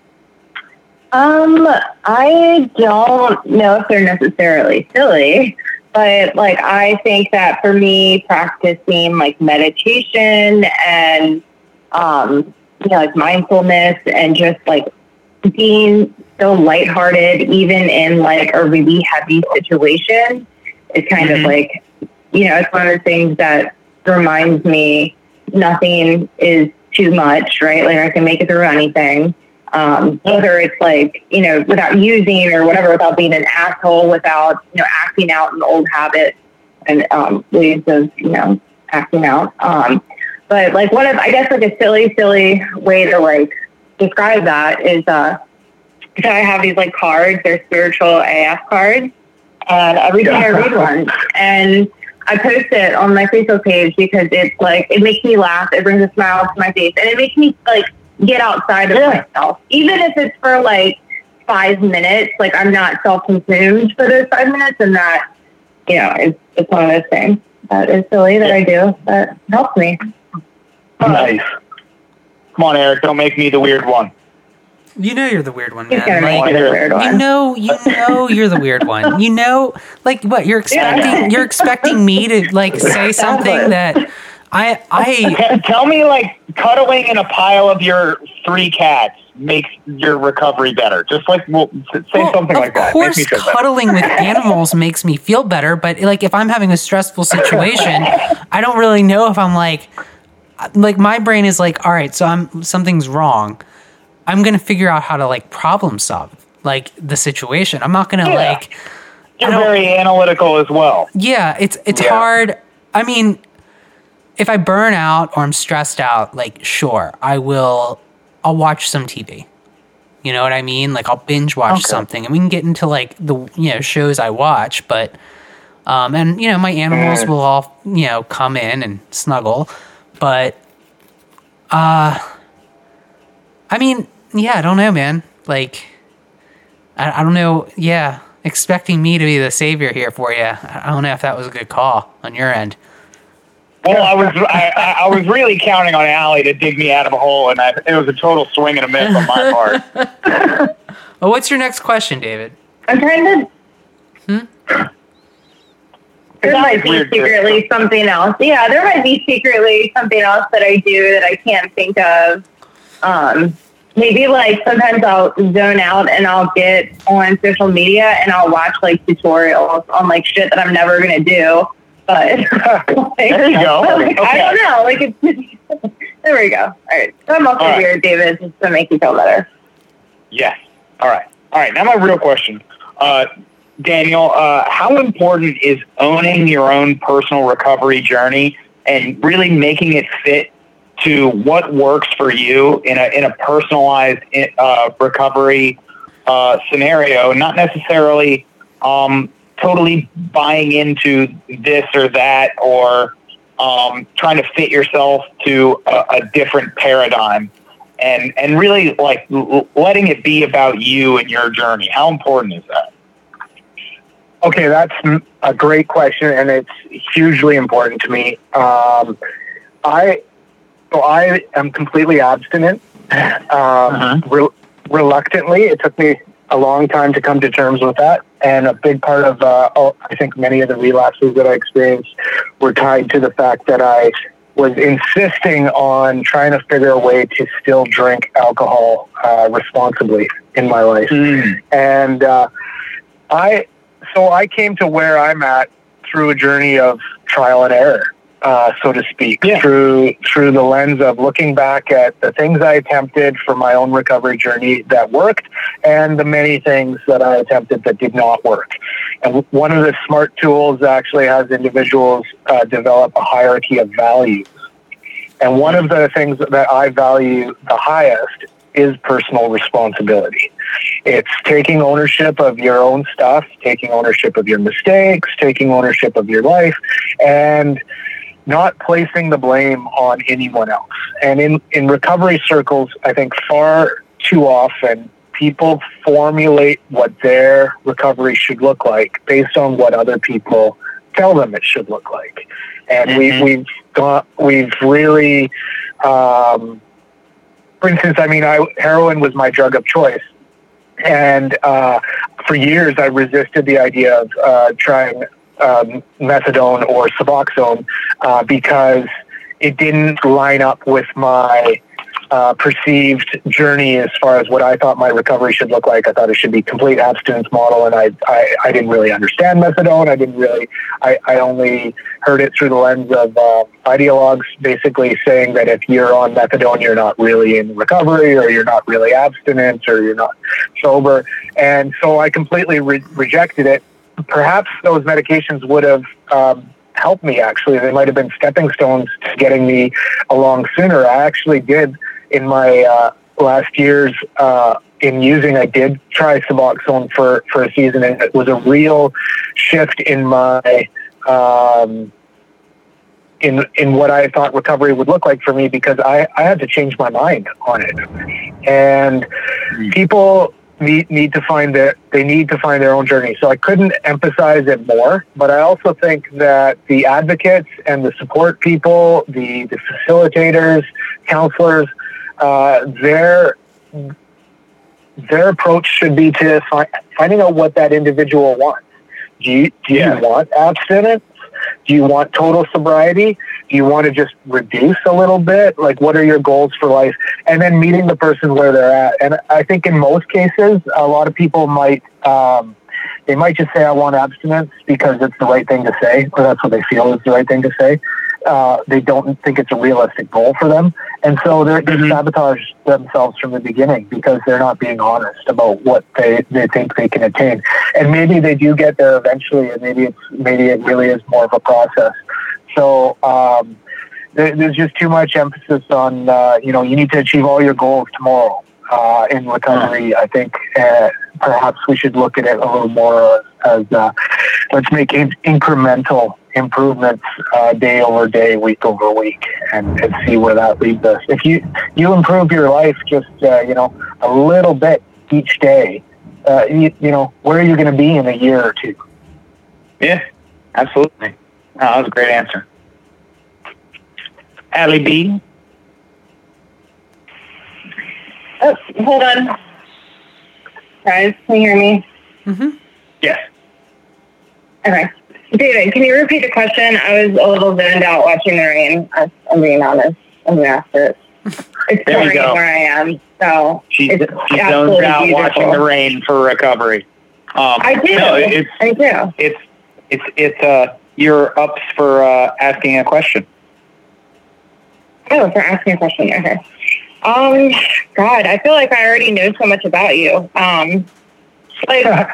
[SPEAKER 3] Um, I don't know if they're necessarily silly, but like I think that for me, practicing like meditation and um, you know, like mindfulness and just like being so lighthearted, even in like a really heavy situation, is kind
[SPEAKER 1] Mhm.
[SPEAKER 3] of like, you know, it's one of the things that reminds me nothing is too much, right? Like I can make it through anything. Um, whether it's like, you know, without using or whatever, without being an asshole, without, you know, acting out an old habit and um, ways of, you know, acting out. Um, but like one of, I guess like a silly, silly way to like describe that is, uh, so I have these like cards, they're spiritual A F cards, and every day I read one, and I post it on my Facebook page because it's like, it makes me laugh, it brings a smile to my face, and it makes me like get outside of
[SPEAKER 1] Yeah.
[SPEAKER 3] myself. Even if it's for like five minutes, like I'm not self-consumed for those five minutes, and that, you know, it's, it's one of those things that is silly that I do that helps me.
[SPEAKER 4] Nice.
[SPEAKER 1] Come on, Eric. Don't make me the weird one.
[SPEAKER 2] You know you're the weird one,
[SPEAKER 3] He's
[SPEAKER 2] man.
[SPEAKER 3] gonna
[SPEAKER 2] Like,
[SPEAKER 3] make it a weird
[SPEAKER 2] you
[SPEAKER 3] one.
[SPEAKER 2] know, you know you're the weird one. You know, like what you're expecting.
[SPEAKER 3] Yeah.
[SPEAKER 2] You're expecting me to like say something that I I
[SPEAKER 1] T- Tell me, like, cuddling in a pile of your three cats makes your recovery better. Just like, well, s- say
[SPEAKER 2] well,
[SPEAKER 1] something
[SPEAKER 2] of
[SPEAKER 1] like that. Make
[SPEAKER 2] course,
[SPEAKER 1] me feel better.
[SPEAKER 2] cuddling with animals makes me feel better. But like, if I'm having a stressful situation, I don't really know if I'm like, like my brain is like, all right, so I'm something's wrong. I'm gonna figure out how to like problem solve like the situation. I'm not gonna
[SPEAKER 1] Yeah.
[SPEAKER 2] like.
[SPEAKER 1] You're
[SPEAKER 2] I don't-
[SPEAKER 1] very analytical as well.
[SPEAKER 2] Yeah, it's it's
[SPEAKER 1] Yeah.
[SPEAKER 2] hard. I mean, if I burn out or I'm stressed out, like sure, I will. I'll watch some T V. You know what I mean? Like I'll binge watch
[SPEAKER 1] Okay.
[SPEAKER 2] something, and we can get into like the you know shows I watch. But um, and you know my animals
[SPEAKER 1] Mm.
[SPEAKER 2] will all you know come in and snuggle. But uh, I mean, yeah, I don't know, man. Like I, I don't know. Yeah, expecting me to be the savior here for you. I don't know if that was a good call on your end.
[SPEAKER 1] Well, I was I, I I was really counting on Allie to dig me out of a hole, and I, it was a total swing and a miss on my part.
[SPEAKER 2] Well, what's your next question, David?
[SPEAKER 3] I'm trying to.
[SPEAKER 2] Hmm?
[SPEAKER 3] There
[SPEAKER 1] It's
[SPEAKER 3] might
[SPEAKER 1] always
[SPEAKER 3] be
[SPEAKER 1] weird to-
[SPEAKER 3] secretly something else. Yeah, there might be secretly something else that I do that I can't think of. Um, maybe like sometimes I'll zone out and I'll get on social media and I'll watch like tutorials on like shit that I'm never gonna do. But like,
[SPEAKER 1] There you go.
[SPEAKER 3] like, I
[SPEAKER 1] Okay.
[SPEAKER 3] don't know. Like it's there we go. All right. So I'm also
[SPEAKER 1] All right.
[SPEAKER 3] here, David, just to make you feel better.
[SPEAKER 1] Yes. All right. All right. Now my real question, uh, Daniel. Uh, how important is owning your own personal recovery journey and really making it fit to what works for you in a in a personalized uh, recovery uh, scenario? Not necessarily um, totally buying into this or that, or um, trying to fit yourself to a, a different paradigm. And and really like l- letting it be about you and your journey. How important is that?
[SPEAKER 4] Okay, that's m- a great question, and it's hugely important to me. Um, I so I am completely abstinent. Um,
[SPEAKER 1] Uh-huh.
[SPEAKER 4] re- reluctantly, it took me a long time to come to terms with that, and a big part of uh, oh, I think many of the relapses that I experienced were tied to the fact that I was insisting on trying to figure a way to still drink alcohol uh, responsibly. in my life.
[SPEAKER 1] Mm.
[SPEAKER 4] And uh, I, so I came to where I'm at through a journey of trial and error, uh, so to speak,
[SPEAKER 1] yeah.
[SPEAKER 4] through through the lens of looking back at the things I attempted for my own recovery journey that worked, and the many things that I attempted that did not work. And one of the SMART tools actually has individuals uh, develop a hierarchy of values. And one of the things that I value the highest is personal responsibility. It's taking ownership of your own stuff, taking ownership of your mistakes, taking ownership of your life, and not placing the blame on anyone else. And in, in recovery circles, I think far too often people formulate what their recovery should look like based on what other people tell them it should look like. And
[SPEAKER 1] Mm-hmm.
[SPEAKER 4] we, we've got, we've really, um, for instance, I mean, I, heroin was my drug of choice. And uh, for years, I resisted the idea of uh, trying um, methadone or Suboxone uh, because it didn't line up with my uh, perceived journey as far as what I thought my recovery should look like. I thought it should be complete abstinence model, and I I, I didn't really understand methadone. I didn't really, I, I only heard it through the lens of uh, ideologues basically saying that if you're on methadone, you're not really in recovery, or you're not really abstinent, or you're not sober. And so I completely re- rejected it. Perhaps those medications would have um, helped me, actually. They might have been stepping stones to getting me along sooner. I actually did, in my uh, last years uh, in using, I did try Suboxone for, for a season, and it was a real shift in my um, in in what I thought recovery would look like for me, because I, I had to change my mind on it. And mm. people need need to find their they need to find their own journey. So I couldn't emphasize it more, but I also think that the advocates and the support people, the the facilitators, counselors, uh, their their approach should be to find, finding out what that individual wants. Do you do yeah. you want abstinence? Do you want total sobriety? Do you want to just reduce a little bit? Like, what are your goals for life? And then meeting the person where they're at. And I think in most cases, a lot of people might, um, they might just say, I want abstinence because it's the right thing to say, or that's what they feel is the right thing to say. Uh, they don't think it's a realistic goal for them. And so they're, they mm-hmm. sabotage themselves from the beginning because they're not being honest about what they, they think they can attain. And maybe they do get there eventually, and maybe it's, maybe it really is more of a process. So um, there, there's just too much emphasis on, uh, you know, you need to achieve all your goals tomorrow uh, in recovery. I think uh, perhaps we should look at it a little more as uh, let's make in- incremental improvements uh, day over day, week over week, and, and see where that leads us. If you, you improve your life just, uh, you know, a little bit each day, uh, you, you know, where are you going to be in a year or two?
[SPEAKER 1] Yeah, absolutely. Oh, that was a great answer. Allie B.
[SPEAKER 3] Oh, hold on. Guys, can you hear me?
[SPEAKER 2] Mm-hmm.
[SPEAKER 1] Yes.
[SPEAKER 3] Okay. David, can you repeat the question? I was a little zoned out watching the rain. I'm being honest. I'm going to ask it. It's
[SPEAKER 1] there
[SPEAKER 3] pouring where I am, so
[SPEAKER 1] she's,
[SPEAKER 3] it's
[SPEAKER 1] she's zoned out beautiful. Watching the rain for recovery. Um,
[SPEAKER 3] I do.
[SPEAKER 1] No, it's,
[SPEAKER 3] I do.
[SPEAKER 1] It's, it's, it's, uh, you're up for uh, asking a question.
[SPEAKER 3] Oh, for asking a question. Okay. Um, God, I feel like I already know so much about you. Um, like,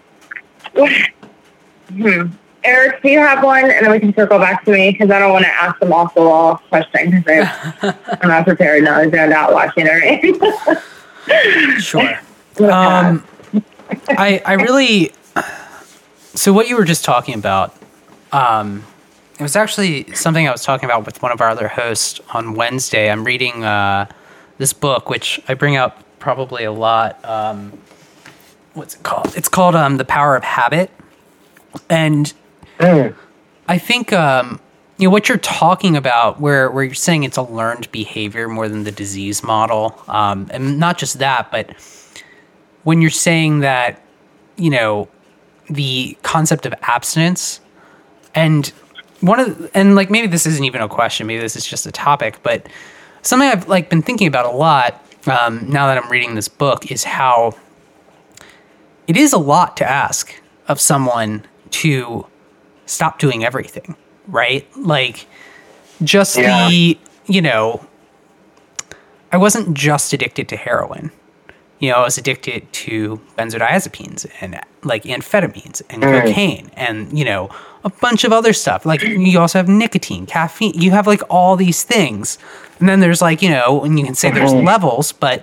[SPEAKER 3] hmm. Eric, do you have one? And then we can circle back to me, because I don't want to ask them off the wall question, because I'm not prepared now. I zoned out watching it.
[SPEAKER 2] Sure. Um, I I really. So what you were just talking about, um, it was actually something I was talking about with one of our other hosts on Wednesday. I'm reading uh, this book, which I bring up probably a lot. Um, what's it called? It's called um, The Power of Habit. And mm. I think, um, you know, what you're talking about, where, where you're saying it's a learned behavior more than the disease model. Um, and not just that, but when you're saying that, you know, the concept of abstinence and one of the, and like, maybe this isn't even a question, maybe this is just a topic, but something I've like been thinking about a lot um, now that I'm reading this book is how it is a lot to ask of someone to stop doing everything, right? Like, just yeah. the, you know, I wasn't just addicted to heroin. You know, I was addicted to benzodiazepines and like amphetamines and mm. cocaine and, you know, a bunch of other stuff. Like, you also have nicotine, caffeine. You have like all these things. And then there's like, you know, and you can say mm-hmm. there's levels, but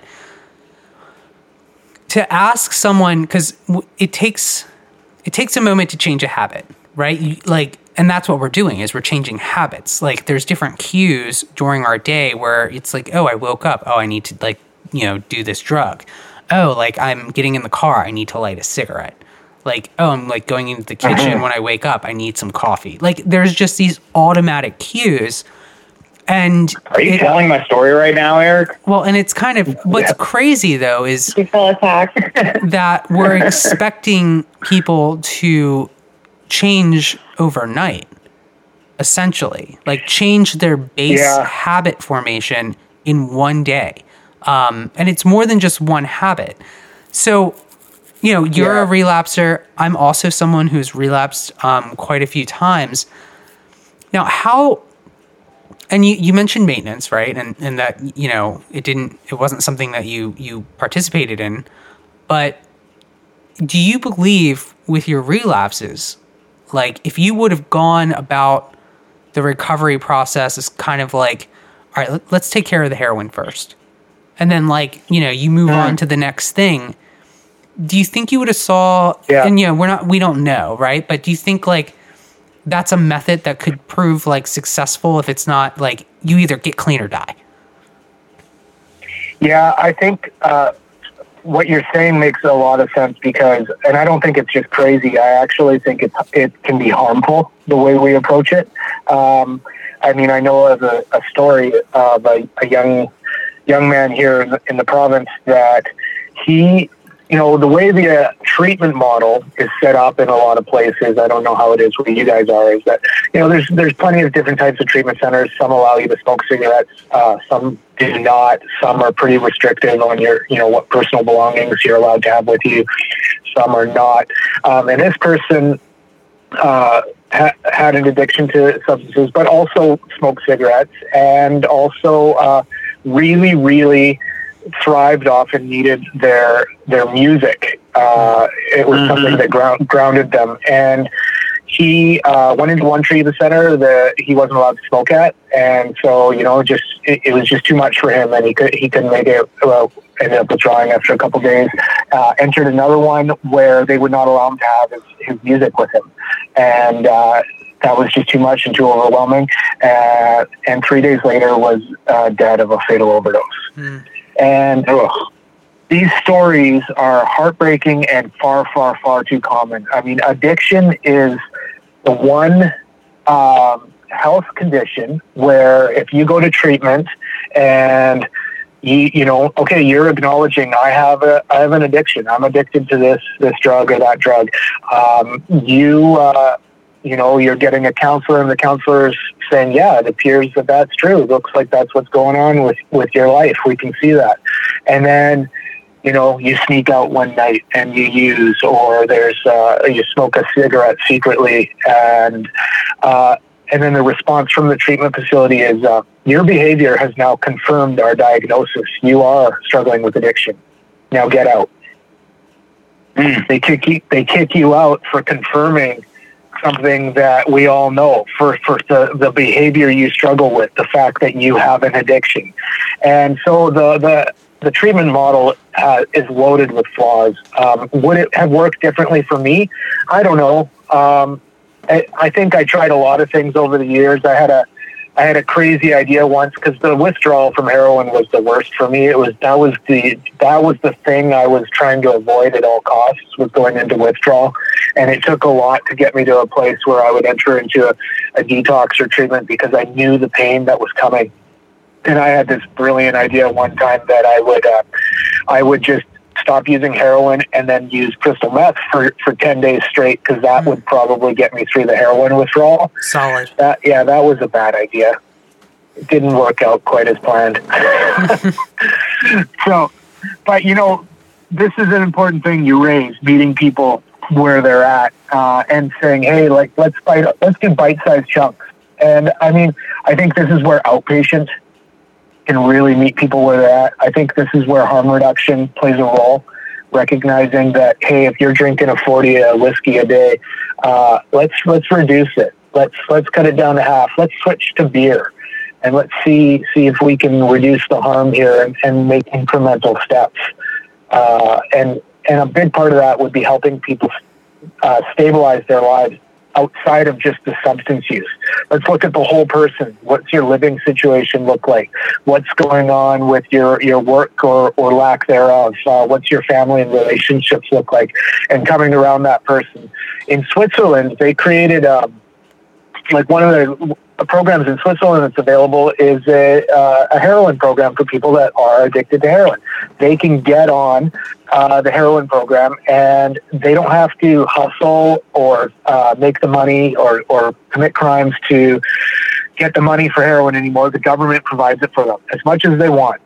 [SPEAKER 2] to ask someone, because it takes it takes a moment to change a habit, right? You, like, and that's what we're doing is we're changing habits. Like, there's different cues during our day where it's like, oh, I woke up. Oh, I need to like, you know, do this drug. Oh, like I'm getting in the car. I need to light a cigarette. Like, oh, I'm like going into the kitchen mm-hmm. when I wake up. I need some coffee. Like, there's just these automatic cues. And
[SPEAKER 1] are you
[SPEAKER 2] it,
[SPEAKER 1] telling my story right now, Eric?
[SPEAKER 2] Well, and it's kind of what's yeah. crazy though is that we're expecting people to change overnight, essentially, like change their base yeah. habit formation in one day. Um, and it's more than just one habit. So, you know, you're yeah. a relapser. I'm also someone who's relapsed um, quite a few times. Now, how... And you, you mentioned maintenance, right? And and that, you know, it didn't, it wasn't something that you, you participated in. But do you believe with your relapses, like if you would have gone about the recovery process as kind of like, all right, let, let's take care of the heroin first. And then like, you know, you move mm. on to the next thing. Do you think you would have saw, yeah. and you know, we're not, we don't know, right? But do you think like, that's a method that could prove like successful if it's not like you either get clean or die?
[SPEAKER 4] Yeah, I think uh, what you're saying makes a lot of sense because, and I don't think it's just crazy. I actually think it it can be harmful the way we approach it. Um, I mean, I know of a, a story of a, a young young man here in the, in the province that he. You know, the way the uh, treatment model is set up in a lot of places, I don't know how it is where you guys are, is that, you know, there's there's plenty of different types of treatment centers. Some allow you to smoke cigarettes. Uh, some do not. Some are pretty restrictive on your, you know, what personal belongings you're allowed to have with you. Some are not. Um, and this person uh, ha- had an addiction to substances, but also smoked cigarettes and also uh, really, really... thrived off and needed their their music. Uh, it was mm-hmm. something that ground, grounded them. And he uh, went into one treatment center that he wasn't allowed to smoke at. And so, you know, just it, it was just too much for him, and he could he couldn't make it. Well, ended up withdrawing after a couple of days. Uh, entered another one where they would not allow him to have his, his music with him, and uh, that was just too much and too overwhelming. Uh, and three days later, was uh, dead of a fatal overdose. Mm. And ugh, these stories are heartbreaking and far, far, far too common. I mean, addiction is the one um, health condition where if you go to treatment and you, you know, okay, you're acknowledging I have a, I have an addiction. I'm addicted to this, this drug or that drug. Um, you, uh, you know, you're getting a counselor and the counselor's saying, yeah, it appears that that's true. It looks like that's what's going on with, with your life. We can see that. And then, you know, you sneak out one night and you use, or there's, uh, you smoke a cigarette secretly. And, uh, and then the response from the treatment facility is, uh, your behavior has now confirmed our diagnosis. You are struggling with addiction. Now get out. Mm. They kick you, they kick you out for confirming something that we all know, for, for the, the behavior you struggle with, the fact that you have an addiction. And so the, the, the treatment model uh, is loaded with flaws. Um, would it have worked differently for me? I don't know. Um, I, I think I tried a lot of things over the years. I had a, I had a crazy idea once, because the withdrawal from heroin was the worst for me. It was that was the that was the thing I was trying to avoid at all costs, was going into withdrawal, and it took a lot to get me to a place where I would enter into a, a detox or treatment, because I knew the pain that was coming. And I had this brilliant idea one time that I would uh, I would just stop using heroin and then use crystal meth for, for ten days straight, because that mm. would probably get me through the heroin withdrawal.
[SPEAKER 2] Solid.
[SPEAKER 4] That, yeah, that was a bad idea. It didn't work out quite as planned. So, but you know, this is an important thing you raise, meeting people where they're at, uh, and saying, hey, like, let's bite, let's do bite-sized chunks. And I mean, I think this is where outpatient can really meet people where they're at. I think this is where harm reduction plays a role, recognizing that, hey, if you're drinking a forty a whiskey a day, uh, let's let's reduce it. Let's let's cut it down to half. Let's switch to beer, and let's see see if we can reduce the harm here and, and make incremental steps. Uh, and and a big part of that would be helping people uh, stabilize their lives outside of just the substance use. Let's look at the whole person. What's your living situation look like? What's going on with your, your work or, or lack thereof? Uh, what's your family and relationships look like? And coming around that person. In Switzerland, they created um, like one of the programs in Switzerland that's available is a, uh, a heroin program for people that are addicted to heroin. They can get on uh, the heroin program, and they don't have to hustle or uh, make the money or, or commit crimes to get the money for heroin anymore. The government provides it for them as much as they want.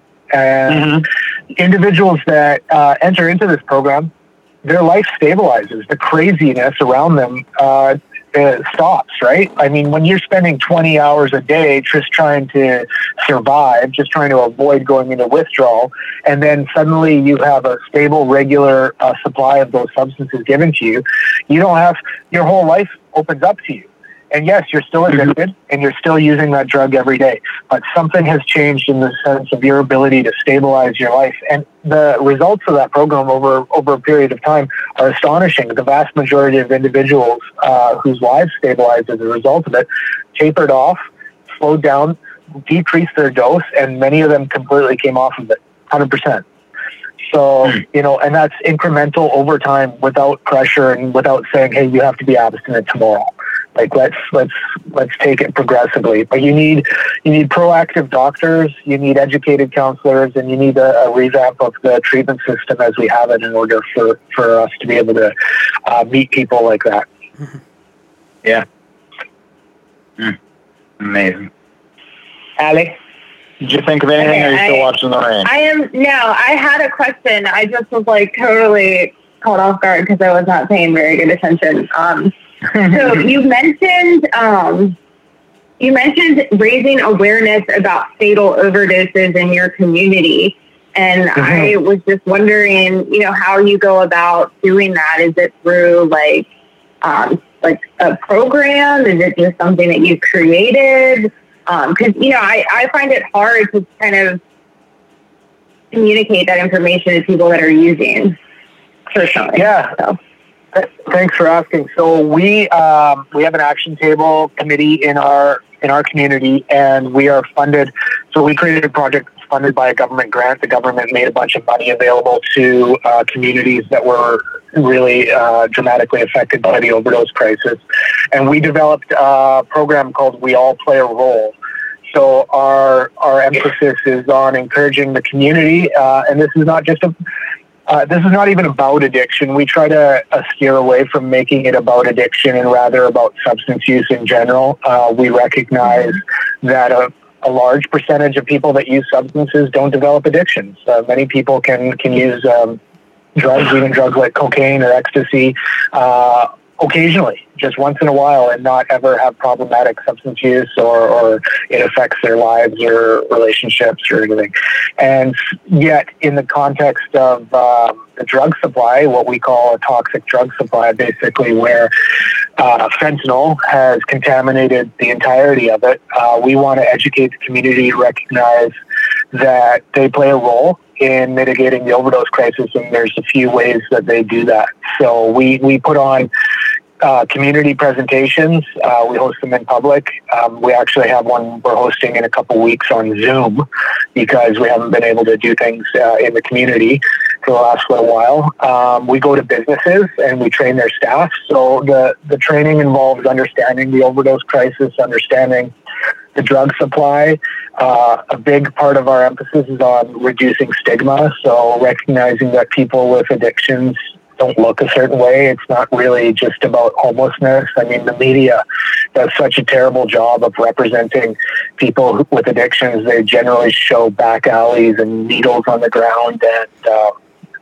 [SPEAKER 4] And mm-hmm. individuals that uh, enter into this program, their life stabilizes. The craziness around them uh, Uh, stops, right? I mean, when you're spending twenty hours a day just trying to survive, just trying to avoid going into withdrawal, and then suddenly you have a stable, regular uh, supply of those substances given to you, you don't have, your whole life opens up to you. And yes, you're still addicted and you're still using that drug every day, but something has changed in the sense of your ability to stabilize your life. And the results of that program over, over a period of time are astonishing. The vast majority of individuals uh, whose lives stabilized as a result of it tapered off, slowed down, decreased their dose, and many of them completely came off of it, one hundred percent. So, you know, and that's incremental over time without pressure and without saying, hey, you have to be abstinent tomorrow. Like let's let's let's take it progressively. But you need you need proactive doctors, you need educated counselors, and you need a, a revamp of the treatment system as we have it in order for, for us to be able to uh, meet people like that.
[SPEAKER 1] Yeah. Mm. Amazing. Allie, did you think of anything, okay, or are you still I, watching the rain?
[SPEAKER 3] I am, no, I had a question. I just was like totally caught off guard because I was not paying very good attention. Um, so you mentioned, um, you mentioned raising awareness about fatal overdoses in your community. And mm-hmm. I was just wondering, you know, how you go about doing that. Is it through like, um, like a program? Is it just something that you created? Um, cause you know, I, I find it hard to kind of communicate that information to people that are using personally.
[SPEAKER 4] Yeah.
[SPEAKER 3] So.
[SPEAKER 4] Thanks for asking. So we um, we have an action table committee in our in our community, and we are funded. So we created a project funded by a government grant. The government made a bunch of money available to uh, communities that were really uh, dramatically affected by the overdose crisis, and we developed a program called We All Play a Role. So our our emphasis is on encouraging the community, uh, and this is not just a Uh, this is not even about addiction. We try to uh, steer away from making it about addiction and rather about substance use in general. Uh, we recognize that a, a large percentage of people that use substances don't develop addictions. Uh, many people can, can use um, drugs, even drugs like cocaine or ecstasy, uh, occasionally, just once in a while, and not ever have problematic substance use or, or it affects their lives or relationships or anything. And yet, in the context of um, the drug supply, what we call a toxic drug supply, basically where uh, fentanyl has contaminated the entirety of it, uh, we want to educate the community to recognize that they play a role in mitigating the overdose crisis, and there's a few ways that they do that. So we, we put on uh, community presentations. Uh, we host them in public. Um, we actually have one we're hosting in a couple weeks on Zoom because we haven't been able to do things uh, in the community for the last little while. Um, we go to businesses and we train their staff. So the, the training involves understanding the overdose crisis, understanding the drug supply. Uh, a big part of our emphasis is on reducing stigma. So recognizing that people with addictions don't look a certain way. It's not really just about homelessness. I mean, the media does such a terrible job of representing people who, with addictions. They generally show back alleys and needles on the ground, and uh,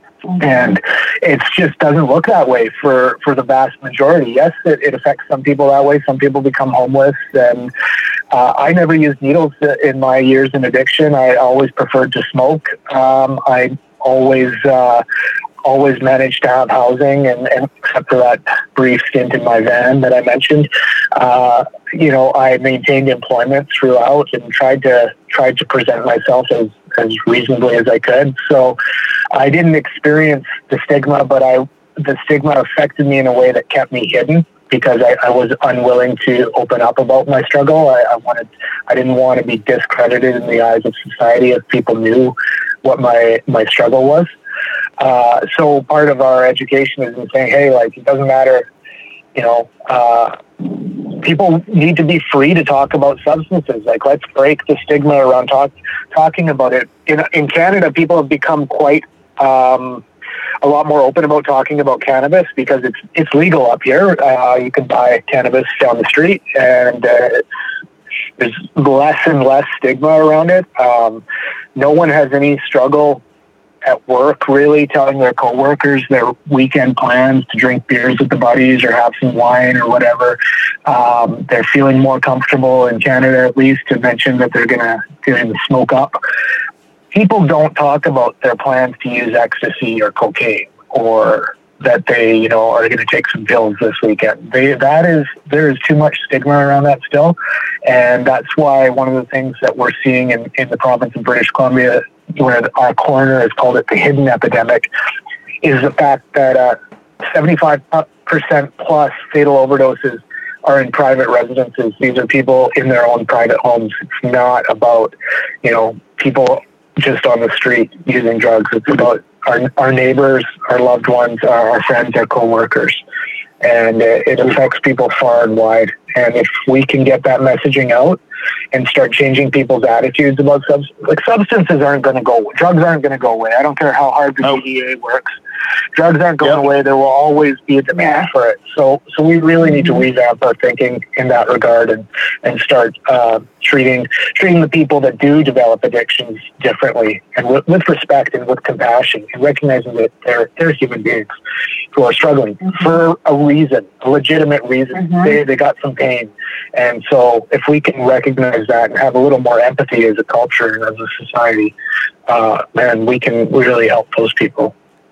[SPEAKER 4] and it just doesn't look that way for, for the vast majority. Yes, it, it affects some people that way. Some people become homeless, and uh, I never used needles in my years in addiction. I always preferred to smoke. Um, I always uh, always managed to have housing, and, and except for that brief stint in my van that I mentioned, uh, you know, I maintained employment throughout and tried to tried to present myself as, as reasonably as I could. So I didn't experience the stigma, but I the stigma affected me in a way that kept me hidden, because I, I was unwilling to open up about my struggle. I, I wanted, I didn't want to be discredited in the eyes of society if people knew what my, my struggle was. Uh, so part of our education is in saying, hey, like, it doesn't matter, you know, uh, people need to be free to talk about substances. Like, let's break the stigma around talk, talking about it. In, in Canada, people have become quite, um, a lot more open about talking about cannabis because it's it's legal up here. Uh, you can buy cannabis down the street, and uh, there's less and less stigma around it. Um, no one has any struggle at work really telling their coworkers their weekend plans to drink beers with the buddies or have some wine or whatever. Um, they're feeling more comfortable in Canada, at least, to mention that they're gonna gonna smoke up. People don't talk about their plans to use ecstasy or cocaine, or that they, you know, are going to take some pills this weekend. They, that is, there is too much stigma around that still. And that's why one of the things that we're seeing in, in the province of British Columbia, where our coroner has called it the hidden epidemic, is the fact that uh, seventy-five percent plus fatal overdoses are in private residences. These are people in their own private homes. It's not about, you know, people just on the street using drugs. It's about our, our neighbors, our loved ones, our, our friends, our coworkers. And it, it affects people far and wide. And if we can get that messaging out and start changing people's attitudes about substances, like, substances aren't going to go, drugs aren't going to go away. I don't care how hard the
[SPEAKER 1] Nope.
[SPEAKER 4] D E A works. Drugs aren't going
[SPEAKER 1] Yep.
[SPEAKER 4] away. There will always be a demand for it. So, so we really need to revamp our thinking in that regard, and, and start uh, treating treating the people that do develop addictions differently, and with, with respect and with compassion, and recognizing that they're they're human beings who are struggling mm-hmm. for a reason, a legitimate reason. Mm-hmm. They they got some pain, and so if we can recognize that and have a little more empathy as a culture and as a society, uh, man, we can really help those people.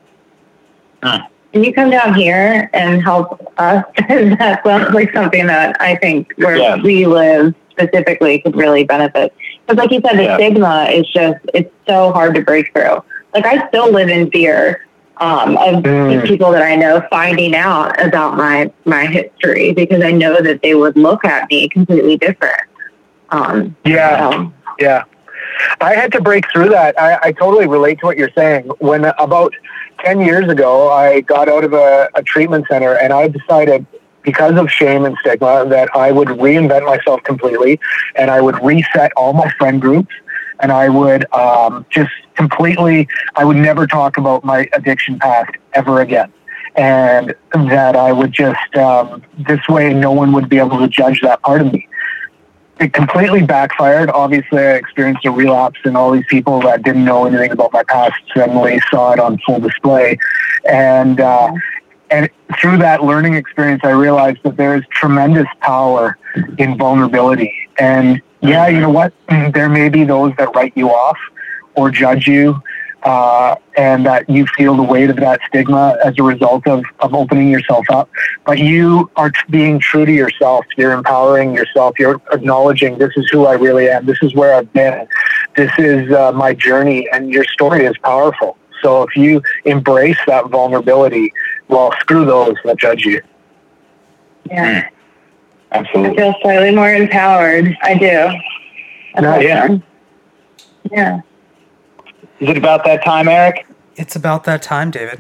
[SPEAKER 3] Can you come down here and help us? That sounds like something that I think where yeah. we live specifically could really benefit. Because like you said, the yeah. stigma is just, it's so hard to break through. Like, I still live in fear um, of mm. people that I know finding out about my, my history, because I know that they would look at me completely different. Um,
[SPEAKER 4] yeah.
[SPEAKER 3] So.
[SPEAKER 4] Yeah. I had to break through that. I, I totally relate to what you're saying. When about ten years ago, I got out of a, a treatment center, and I decided, because of shame and stigma, that I would reinvent myself completely, and I would reset all my friend groups, and I would um, just completely, I would never talk about my addiction past ever again. And that I would just, um, this way no one would be able to judge that part of me. It completely backfired. Obviously, I experienced a relapse, and all these people that didn't know anything about my past suddenly saw it on full display. And uh, and through that learning experience, I realized that there is tremendous power in vulnerability. And yeah, you know what? There may be those that write you off or judge you, uh, and that you feel the weight of that stigma as a result of, of opening yourself up. But you are t- being true to yourself. You're empowering yourself. You're acknowledging, this is who I really am. This is where I've been. This is uh, my journey, and your story is powerful. So if you embrace that vulnerability, well, screw those that judge you.
[SPEAKER 3] Yeah.
[SPEAKER 1] Absolutely.
[SPEAKER 3] I feel slightly more empowered. I do.
[SPEAKER 4] No, yeah.
[SPEAKER 3] Yeah.
[SPEAKER 1] Is it about that time, Eric?
[SPEAKER 2] It's about that time, David.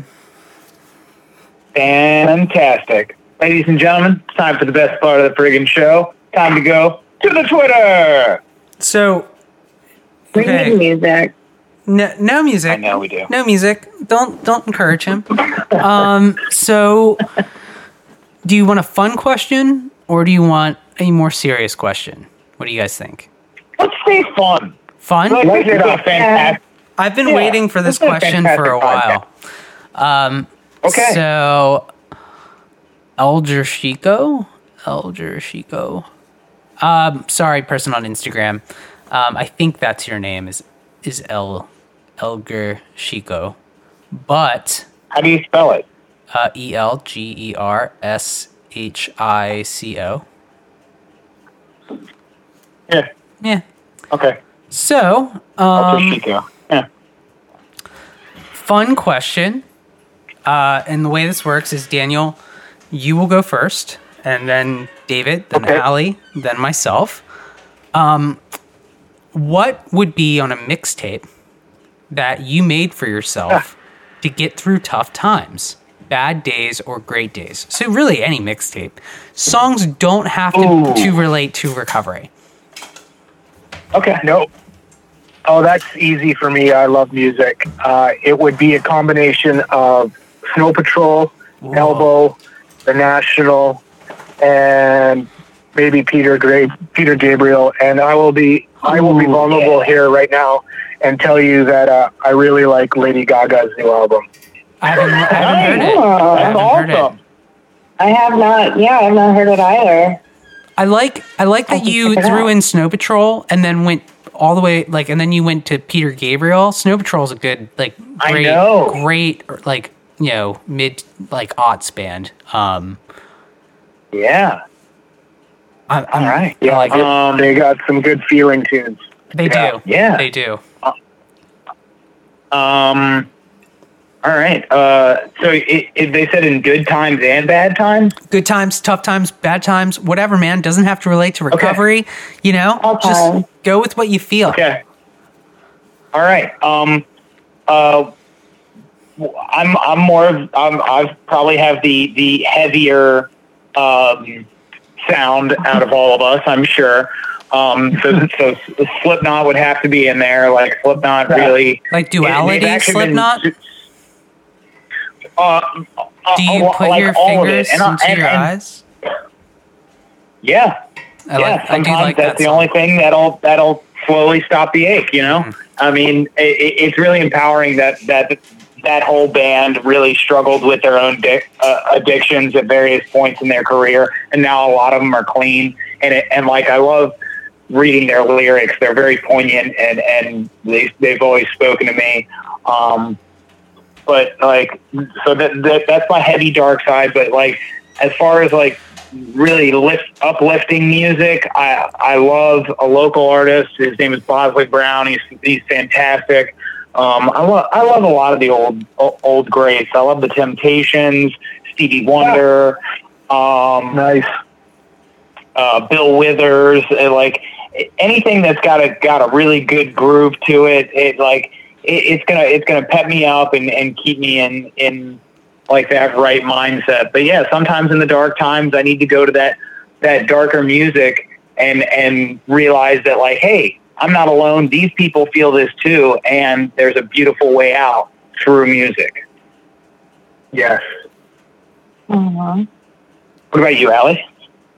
[SPEAKER 1] Fantastic. Ladies and gentlemen, it's time for the best part of the friggin' show. Time to go to the Twitter.
[SPEAKER 2] So,
[SPEAKER 3] We need
[SPEAKER 2] okay.
[SPEAKER 3] music.
[SPEAKER 2] No, no music.
[SPEAKER 1] I know we do.
[SPEAKER 2] No music. Don't don't encourage him. Um, so, do you want a fun question or do you want a more serious question? What do you guys think?
[SPEAKER 1] Let's say fun.
[SPEAKER 2] Fun?
[SPEAKER 1] Like, this is a fantastic.
[SPEAKER 2] I've been
[SPEAKER 1] Yeah,
[SPEAKER 2] waiting for this
[SPEAKER 1] this is a
[SPEAKER 2] question for a
[SPEAKER 1] fantastic
[SPEAKER 2] while. Um,
[SPEAKER 1] Okay.
[SPEAKER 2] So, Elger Chico? Elger Chico. Um, sorry, person on Instagram. Um, I think that's your name is is El Elger Chico, but
[SPEAKER 1] How do you spell it?
[SPEAKER 2] uh, E L G E R S H I C O.
[SPEAKER 1] Yeah.
[SPEAKER 2] Yeah.
[SPEAKER 1] Okay.
[SPEAKER 2] So,
[SPEAKER 1] Ultra
[SPEAKER 2] um,
[SPEAKER 1] Chico. Yeah.
[SPEAKER 2] fun question. Uh, and the way this works is Daniel, you will go first, and then David, then
[SPEAKER 1] Okay.
[SPEAKER 2] Allie, then myself. Um, what would be on a mixtape that you made for yourself to get through tough times, bad days or great days? So really, any mixtape. Songs don't have to,
[SPEAKER 1] Ooh.
[SPEAKER 2] to relate to recovery.
[SPEAKER 1] Okay.
[SPEAKER 4] No. Oh, that's easy for me. I love music. Uh, it would be a combination of Snow Patrol,
[SPEAKER 2] Whoa.
[SPEAKER 4] Elbow, The National, and maybe Peter Gra- Peter Gabriel. And I will be I will be
[SPEAKER 1] Ooh,
[SPEAKER 4] vulnerable
[SPEAKER 1] yeah.
[SPEAKER 4] here right now and tell you that uh, I really like Lady Gaga's new album.
[SPEAKER 2] I haven't, I haven't heard it.
[SPEAKER 3] Oh,
[SPEAKER 2] I
[SPEAKER 1] That's
[SPEAKER 2] haven't heard it.
[SPEAKER 1] awesome.
[SPEAKER 3] I have not. Yeah, I've not heard it either.
[SPEAKER 2] I like I like that
[SPEAKER 3] I'll
[SPEAKER 2] you
[SPEAKER 3] check it
[SPEAKER 2] threw
[SPEAKER 3] out.
[SPEAKER 2] in Snow Patrol and then went all the way like and then you went to Peter Gabriel. Snow Patrol's a good like
[SPEAKER 1] I
[SPEAKER 2] great
[SPEAKER 1] know.
[SPEAKER 2] great like you know mid like aughts band. Um,
[SPEAKER 1] Yeah.
[SPEAKER 2] I, I'm,
[SPEAKER 1] All right.
[SPEAKER 2] I like it.
[SPEAKER 1] Um,
[SPEAKER 4] They got some good feeling tunes.
[SPEAKER 2] They
[SPEAKER 1] yeah,
[SPEAKER 2] do.
[SPEAKER 1] yeah.
[SPEAKER 2] They do.
[SPEAKER 1] Um. All right. Uh. So it, it, they said in good times and bad times.
[SPEAKER 2] Good times, tough times, bad times, whatever. Man, doesn't have to relate to recovery. You know,
[SPEAKER 3] All
[SPEAKER 2] just
[SPEAKER 3] times.
[SPEAKER 2] go with what you feel.
[SPEAKER 1] Okay. All right. Um. Uh. I'm. I'm more. Of, I'm. I probably have the the heavier um sound out of all of us. I'm sure. Um. So so Slipknot would have to be in there. Like Slipknot really.
[SPEAKER 2] Like
[SPEAKER 1] they've
[SPEAKER 2] duality,
[SPEAKER 1] actually been-
[SPEAKER 2] Slipknot.
[SPEAKER 1] Uh,
[SPEAKER 2] Do you
[SPEAKER 1] uh,
[SPEAKER 2] put
[SPEAKER 1] like
[SPEAKER 2] your
[SPEAKER 1] all of it.
[SPEAKER 2] fingers
[SPEAKER 1] And I-
[SPEAKER 2] into
[SPEAKER 1] and-
[SPEAKER 2] your
[SPEAKER 1] and-
[SPEAKER 2] eyes?
[SPEAKER 1] Yeah.
[SPEAKER 2] I
[SPEAKER 1] yeah,
[SPEAKER 2] like. I do
[SPEAKER 1] sometimes
[SPEAKER 2] like
[SPEAKER 1] that's
[SPEAKER 2] that
[SPEAKER 1] the
[SPEAKER 2] song.
[SPEAKER 1] only thing that'll that'll slowly stop the ache. You know, I mean, it, it's really empowering that that that whole band really struggled with their own di- uh, addictions at various points in their career, and now a lot of them are clean. And it, and like I love reading their lyrics; they're very poignant, and and they they've always spoken to me. Um, but like, so that, that that's my heavy dark side. But like, as far as like really lift, uplifting music, I I love a local artist. His name is Bosley Brown. He's he's fantastic. Um, I love I love a lot of the old old greats. I love the Temptations, Stevie Wonder, um,
[SPEAKER 4] Nice.
[SPEAKER 1] uh, Bill Withers. uh, Like anything that's got a got a really good groove to it. It like it, it's gonna it's gonna pep me up and, and keep me in in like that right mindset. But yeah, sometimes in the dark times, I need to go to that that darker music and and realize that like, hey, I'm not alone. These people feel this too, and there's a beautiful way out through music.
[SPEAKER 4] Yes.
[SPEAKER 3] Mm-hmm.
[SPEAKER 1] What about you, Allie?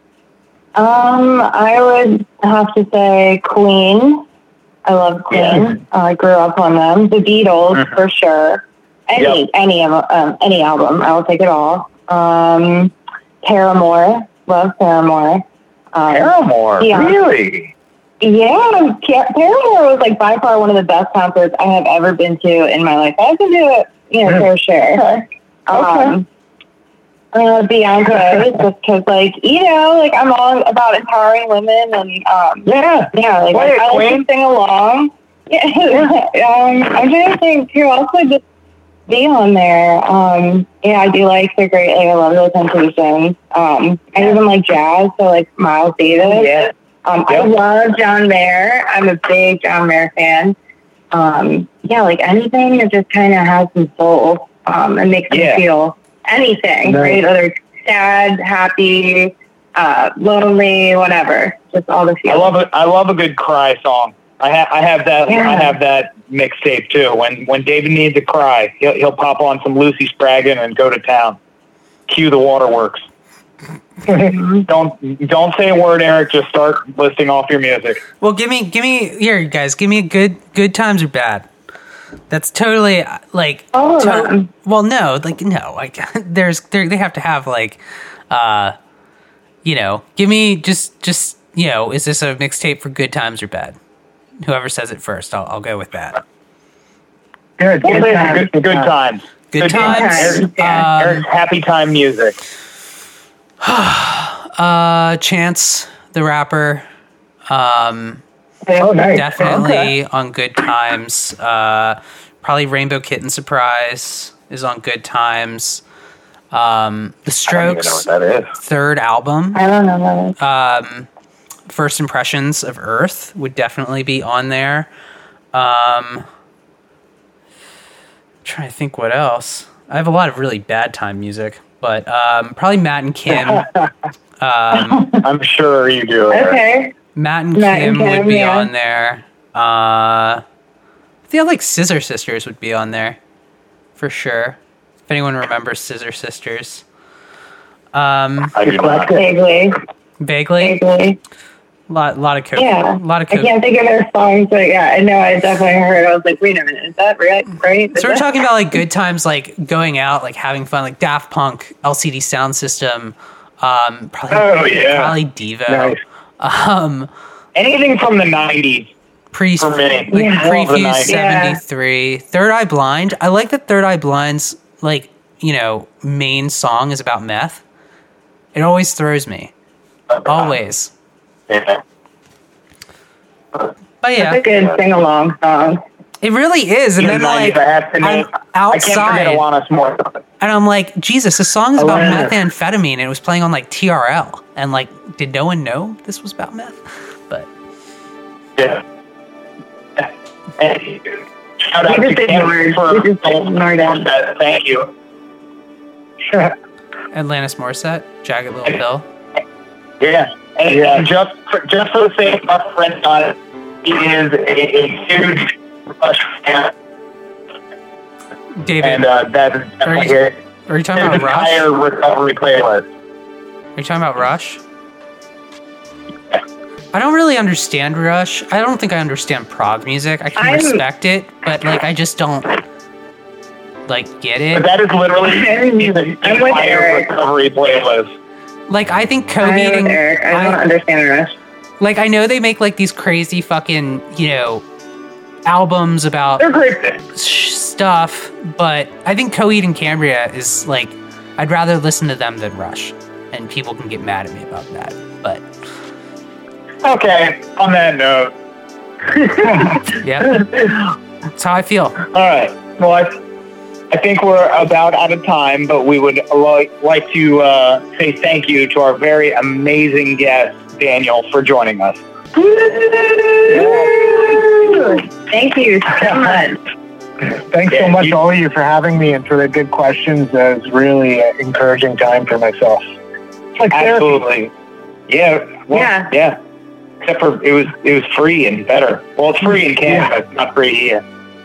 [SPEAKER 3] Um, I would have to say Queen. I love Queen.
[SPEAKER 1] Yeah.
[SPEAKER 3] Uh, I grew up on them. The Beatles,
[SPEAKER 1] Mhm.
[SPEAKER 3] for sure. Any
[SPEAKER 1] Yep.
[SPEAKER 3] any of um, any album, I will take it all. Um, Paramore, love Paramore. Um,
[SPEAKER 1] Paramore,
[SPEAKER 3] yeah.
[SPEAKER 1] really?
[SPEAKER 3] Yeah, Par- Paramore was like by far one of the best concerts I have ever been to in my life. I've been to it, you know,
[SPEAKER 1] Mm.
[SPEAKER 3] fair share.
[SPEAKER 1] Okay.
[SPEAKER 3] Um, uh, Beyonce, just because, like, you know, like I'm all about empowering women, and um,
[SPEAKER 1] Yeah.
[SPEAKER 3] yeah, like
[SPEAKER 1] Play it,
[SPEAKER 3] I like
[SPEAKER 1] Queen.
[SPEAKER 3] to sing along. Yeah, um, I'm trying to think who else would just be on there. Um, yeah, I do like the great. Like, I love the Temptations. Um, I even like jazz, so like Miles Davis.
[SPEAKER 1] Yeah.
[SPEAKER 3] Um, I
[SPEAKER 1] Yep.
[SPEAKER 3] love John Mayer. I'm a big John Mayer fan. Um, yeah, like anything that just kind of has some soul um, and makes
[SPEAKER 1] Yeah.
[SPEAKER 3] me feel anything,
[SPEAKER 4] Nice.
[SPEAKER 3] right? Whether it's sad, happy, uh, lonely, whatever. Just all the
[SPEAKER 1] I
[SPEAKER 3] feelings.
[SPEAKER 1] love it. I love a good cry song. I, ha- I have that. Yeah. I have that mixtape too. When when David needs a cry, he'll he'll pop on some Lucy Spraggan and go to town. Cue the waterworks. don't don't say a word, Eric. Just start listing off your music.
[SPEAKER 2] Well, give me give me here, guys. Give me a good good times or bad. That's totally like.
[SPEAKER 3] Oh,
[SPEAKER 2] to- well, no, like no, like there's there they have to have like, uh, you know, give me just just you know, is this a mixtape for good times or bad? Whoever says it first, I'll, I'll go with that.
[SPEAKER 4] Good,
[SPEAKER 1] good,
[SPEAKER 4] good,
[SPEAKER 1] times. Good, good times.
[SPEAKER 2] Good, good
[SPEAKER 1] times.
[SPEAKER 2] times.
[SPEAKER 1] Eric's, um, Eric's happy time music.
[SPEAKER 2] uh, Chance the Rapper. Um,
[SPEAKER 4] oh, nice.
[SPEAKER 2] Definitely okay. On Good Times. Uh, probably Rainbow Kitten Surprise is on Good Times. Um, the Strokes.
[SPEAKER 1] I don't even know what that is.
[SPEAKER 2] Third album.
[SPEAKER 3] I don't know what
[SPEAKER 2] that is. Um, First Impressions of Earth would definitely be on there. Um, I'm trying to think what else. I have a lot of really bad time music, but um, probably Matt and Kim. um,
[SPEAKER 1] I'm sure you do.
[SPEAKER 3] Okay.
[SPEAKER 2] Matt and
[SPEAKER 3] Matt
[SPEAKER 2] Kim,
[SPEAKER 3] and Kim
[SPEAKER 2] would be
[SPEAKER 3] yeah.
[SPEAKER 2] on there. Uh, I feel like Scissor Sisters would be on there for sure. If anyone remembers Scissor Sisters. Um,
[SPEAKER 1] I do not.
[SPEAKER 3] Vaguely.
[SPEAKER 2] Vaguely?
[SPEAKER 3] Vaguely.
[SPEAKER 2] Lot, lot of coke.
[SPEAKER 3] Yeah,
[SPEAKER 2] lot of coke.
[SPEAKER 3] I can't think of their songs, but yeah, I know I definitely heard. I was like, wait a minute, is that right? Right? Is
[SPEAKER 2] so we're
[SPEAKER 3] that-
[SPEAKER 2] talking about like good times, like going out, like having fun, like Daft Punk, L C D Sound System, um, probably,
[SPEAKER 1] oh yeah,
[SPEAKER 2] probably Devo,
[SPEAKER 1] nice.
[SPEAKER 2] um,
[SPEAKER 1] anything from the nineties.
[SPEAKER 2] Pre,
[SPEAKER 1] for me,
[SPEAKER 2] like
[SPEAKER 3] yeah.
[SPEAKER 2] Prefuse seventy-three, yeah. Third Eye Blind. I like that Third Eye Blind's like you know main song is about meth. It always throws me, always.
[SPEAKER 1] Yeah.
[SPEAKER 2] But yeah,
[SPEAKER 3] it's a good sing along song.
[SPEAKER 2] It really is, and
[SPEAKER 1] Even
[SPEAKER 2] then like
[SPEAKER 1] I'm
[SPEAKER 2] outside,
[SPEAKER 1] I can't forget Alanis Morissette.
[SPEAKER 2] And I'm like, Jesus, this song is about Alanis. methamphetamine, and it was playing on like T R L, and like, did no one know this was about meth? But
[SPEAKER 1] yeah, and shout out
[SPEAKER 3] to
[SPEAKER 1] Kim for that. Thank you.
[SPEAKER 2] Atlantis Morissette, Jagged Little Pill.
[SPEAKER 1] Yeah, and, yeah. and just for, just for the sake of our friend on it, he is a, a huge Rush fan.
[SPEAKER 2] David,
[SPEAKER 1] and uh, that is definitely
[SPEAKER 2] are you, are you talking about Rush?
[SPEAKER 1] Entire recovery playlist.
[SPEAKER 2] Are you talking about Rush? Yeah. I don't really understand Rush. I don't think I understand prog music. I can I'm, respect it, but like I just don't like get it.
[SPEAKER 1] But that is literally the entire recovery playlist.
[SPEAKER 2] Like, I think Coheed and...
[SPEAKER 3] Eric. I don't I, understand Rush.
[SPEAKER 2] Like, I know they make, like, these crazy fucking, you know, albums about...
[SPEAKER 1] They're great
[SPEAKER 2] sh- stuff, but I think Coheed and Cambria is, like... I'd rather listen to them than Rush. And people can get mad at me about that, but...
[SPEAKER 1] Okay, on that note...
[SPEAKER 2] yeah. That's how I feel.
[SPEAKER 1] All right. Well, I... I think we're about out of time, but we would like, like to uh, say thank you to our very amazing guest, Daniel, for joining us.
[SPEAKER 3] Thank you so much.
[SPEAKER 4] Thanks yeah, so much, you, all of you, for having me and for the good questions. It was really an encouraging time for myself.
[SPEAKER 1] Like absolutely. Yeah. Well,
[SPEAKER 3] yeah.
[SPEAKER 1] Yeah. Except for it was it was free and better. Well, it's free in Canada, yeah. Not free here.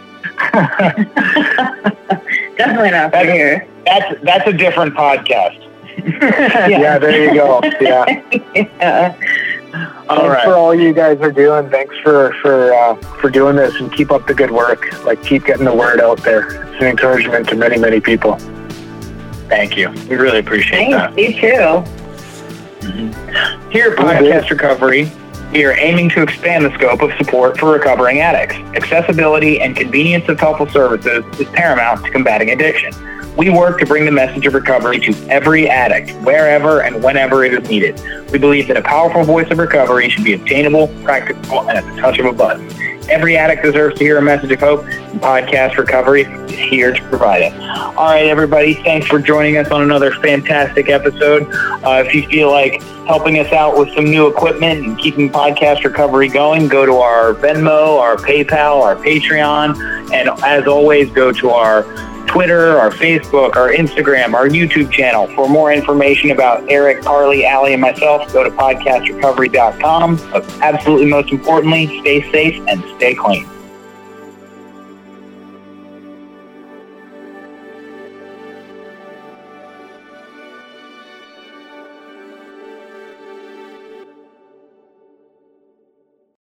[SPEAKER 3] Definitely not
[SPEAKER 1] that's,
[SPEAKER 3] here.
[SPEAKER 1] That's that's a different podcast.
[SPEAKER 4] yeah. yeah, there you go. Yeah.
[SPEAKER 3] yeah.
[SPEAKER 4] All thanks right. for all you guys are doing. Thanks for for uh, for doing this, and keep up the good work. Like keep getting the word out there. It's an encouragement to many many people.
[SPEAKER 1] Thank you. We really appreciate
[SPEAKER 3] Thanks,
[SPEAKER 1] that.
[SPEAKER 3] You too.
[SPEAKER 1] Mm-hmm. Here at Podcast Recovery, we are aiming to expand the scope of support for recovering addicts. Accessibility and convenience of helpful services is paramount to combating addiction. We work to bring the message of recovery to every addict, wherever and whenever it is needed. We believe that a powerful voice of recovery should be obtainable, practical, and at the touch of a button. Every addict deserves to hear a message of hope, and Podcast Recovery is here to provide it. All right, everybody, thanks for joining us on another fantastic episode. Uh, if you feel like helping us out with some new equipment and keeping Podcast Recovery going, go to our Venmo, our PayPal, our Patreon, and as always, go to our Twitter, our Facebook, our Instagram, our YouTube channel. For more information about Eric, Carly, Allie, and myself, go to podcast recovery dot com. But absolutely most importantly, stay safe and stay clean.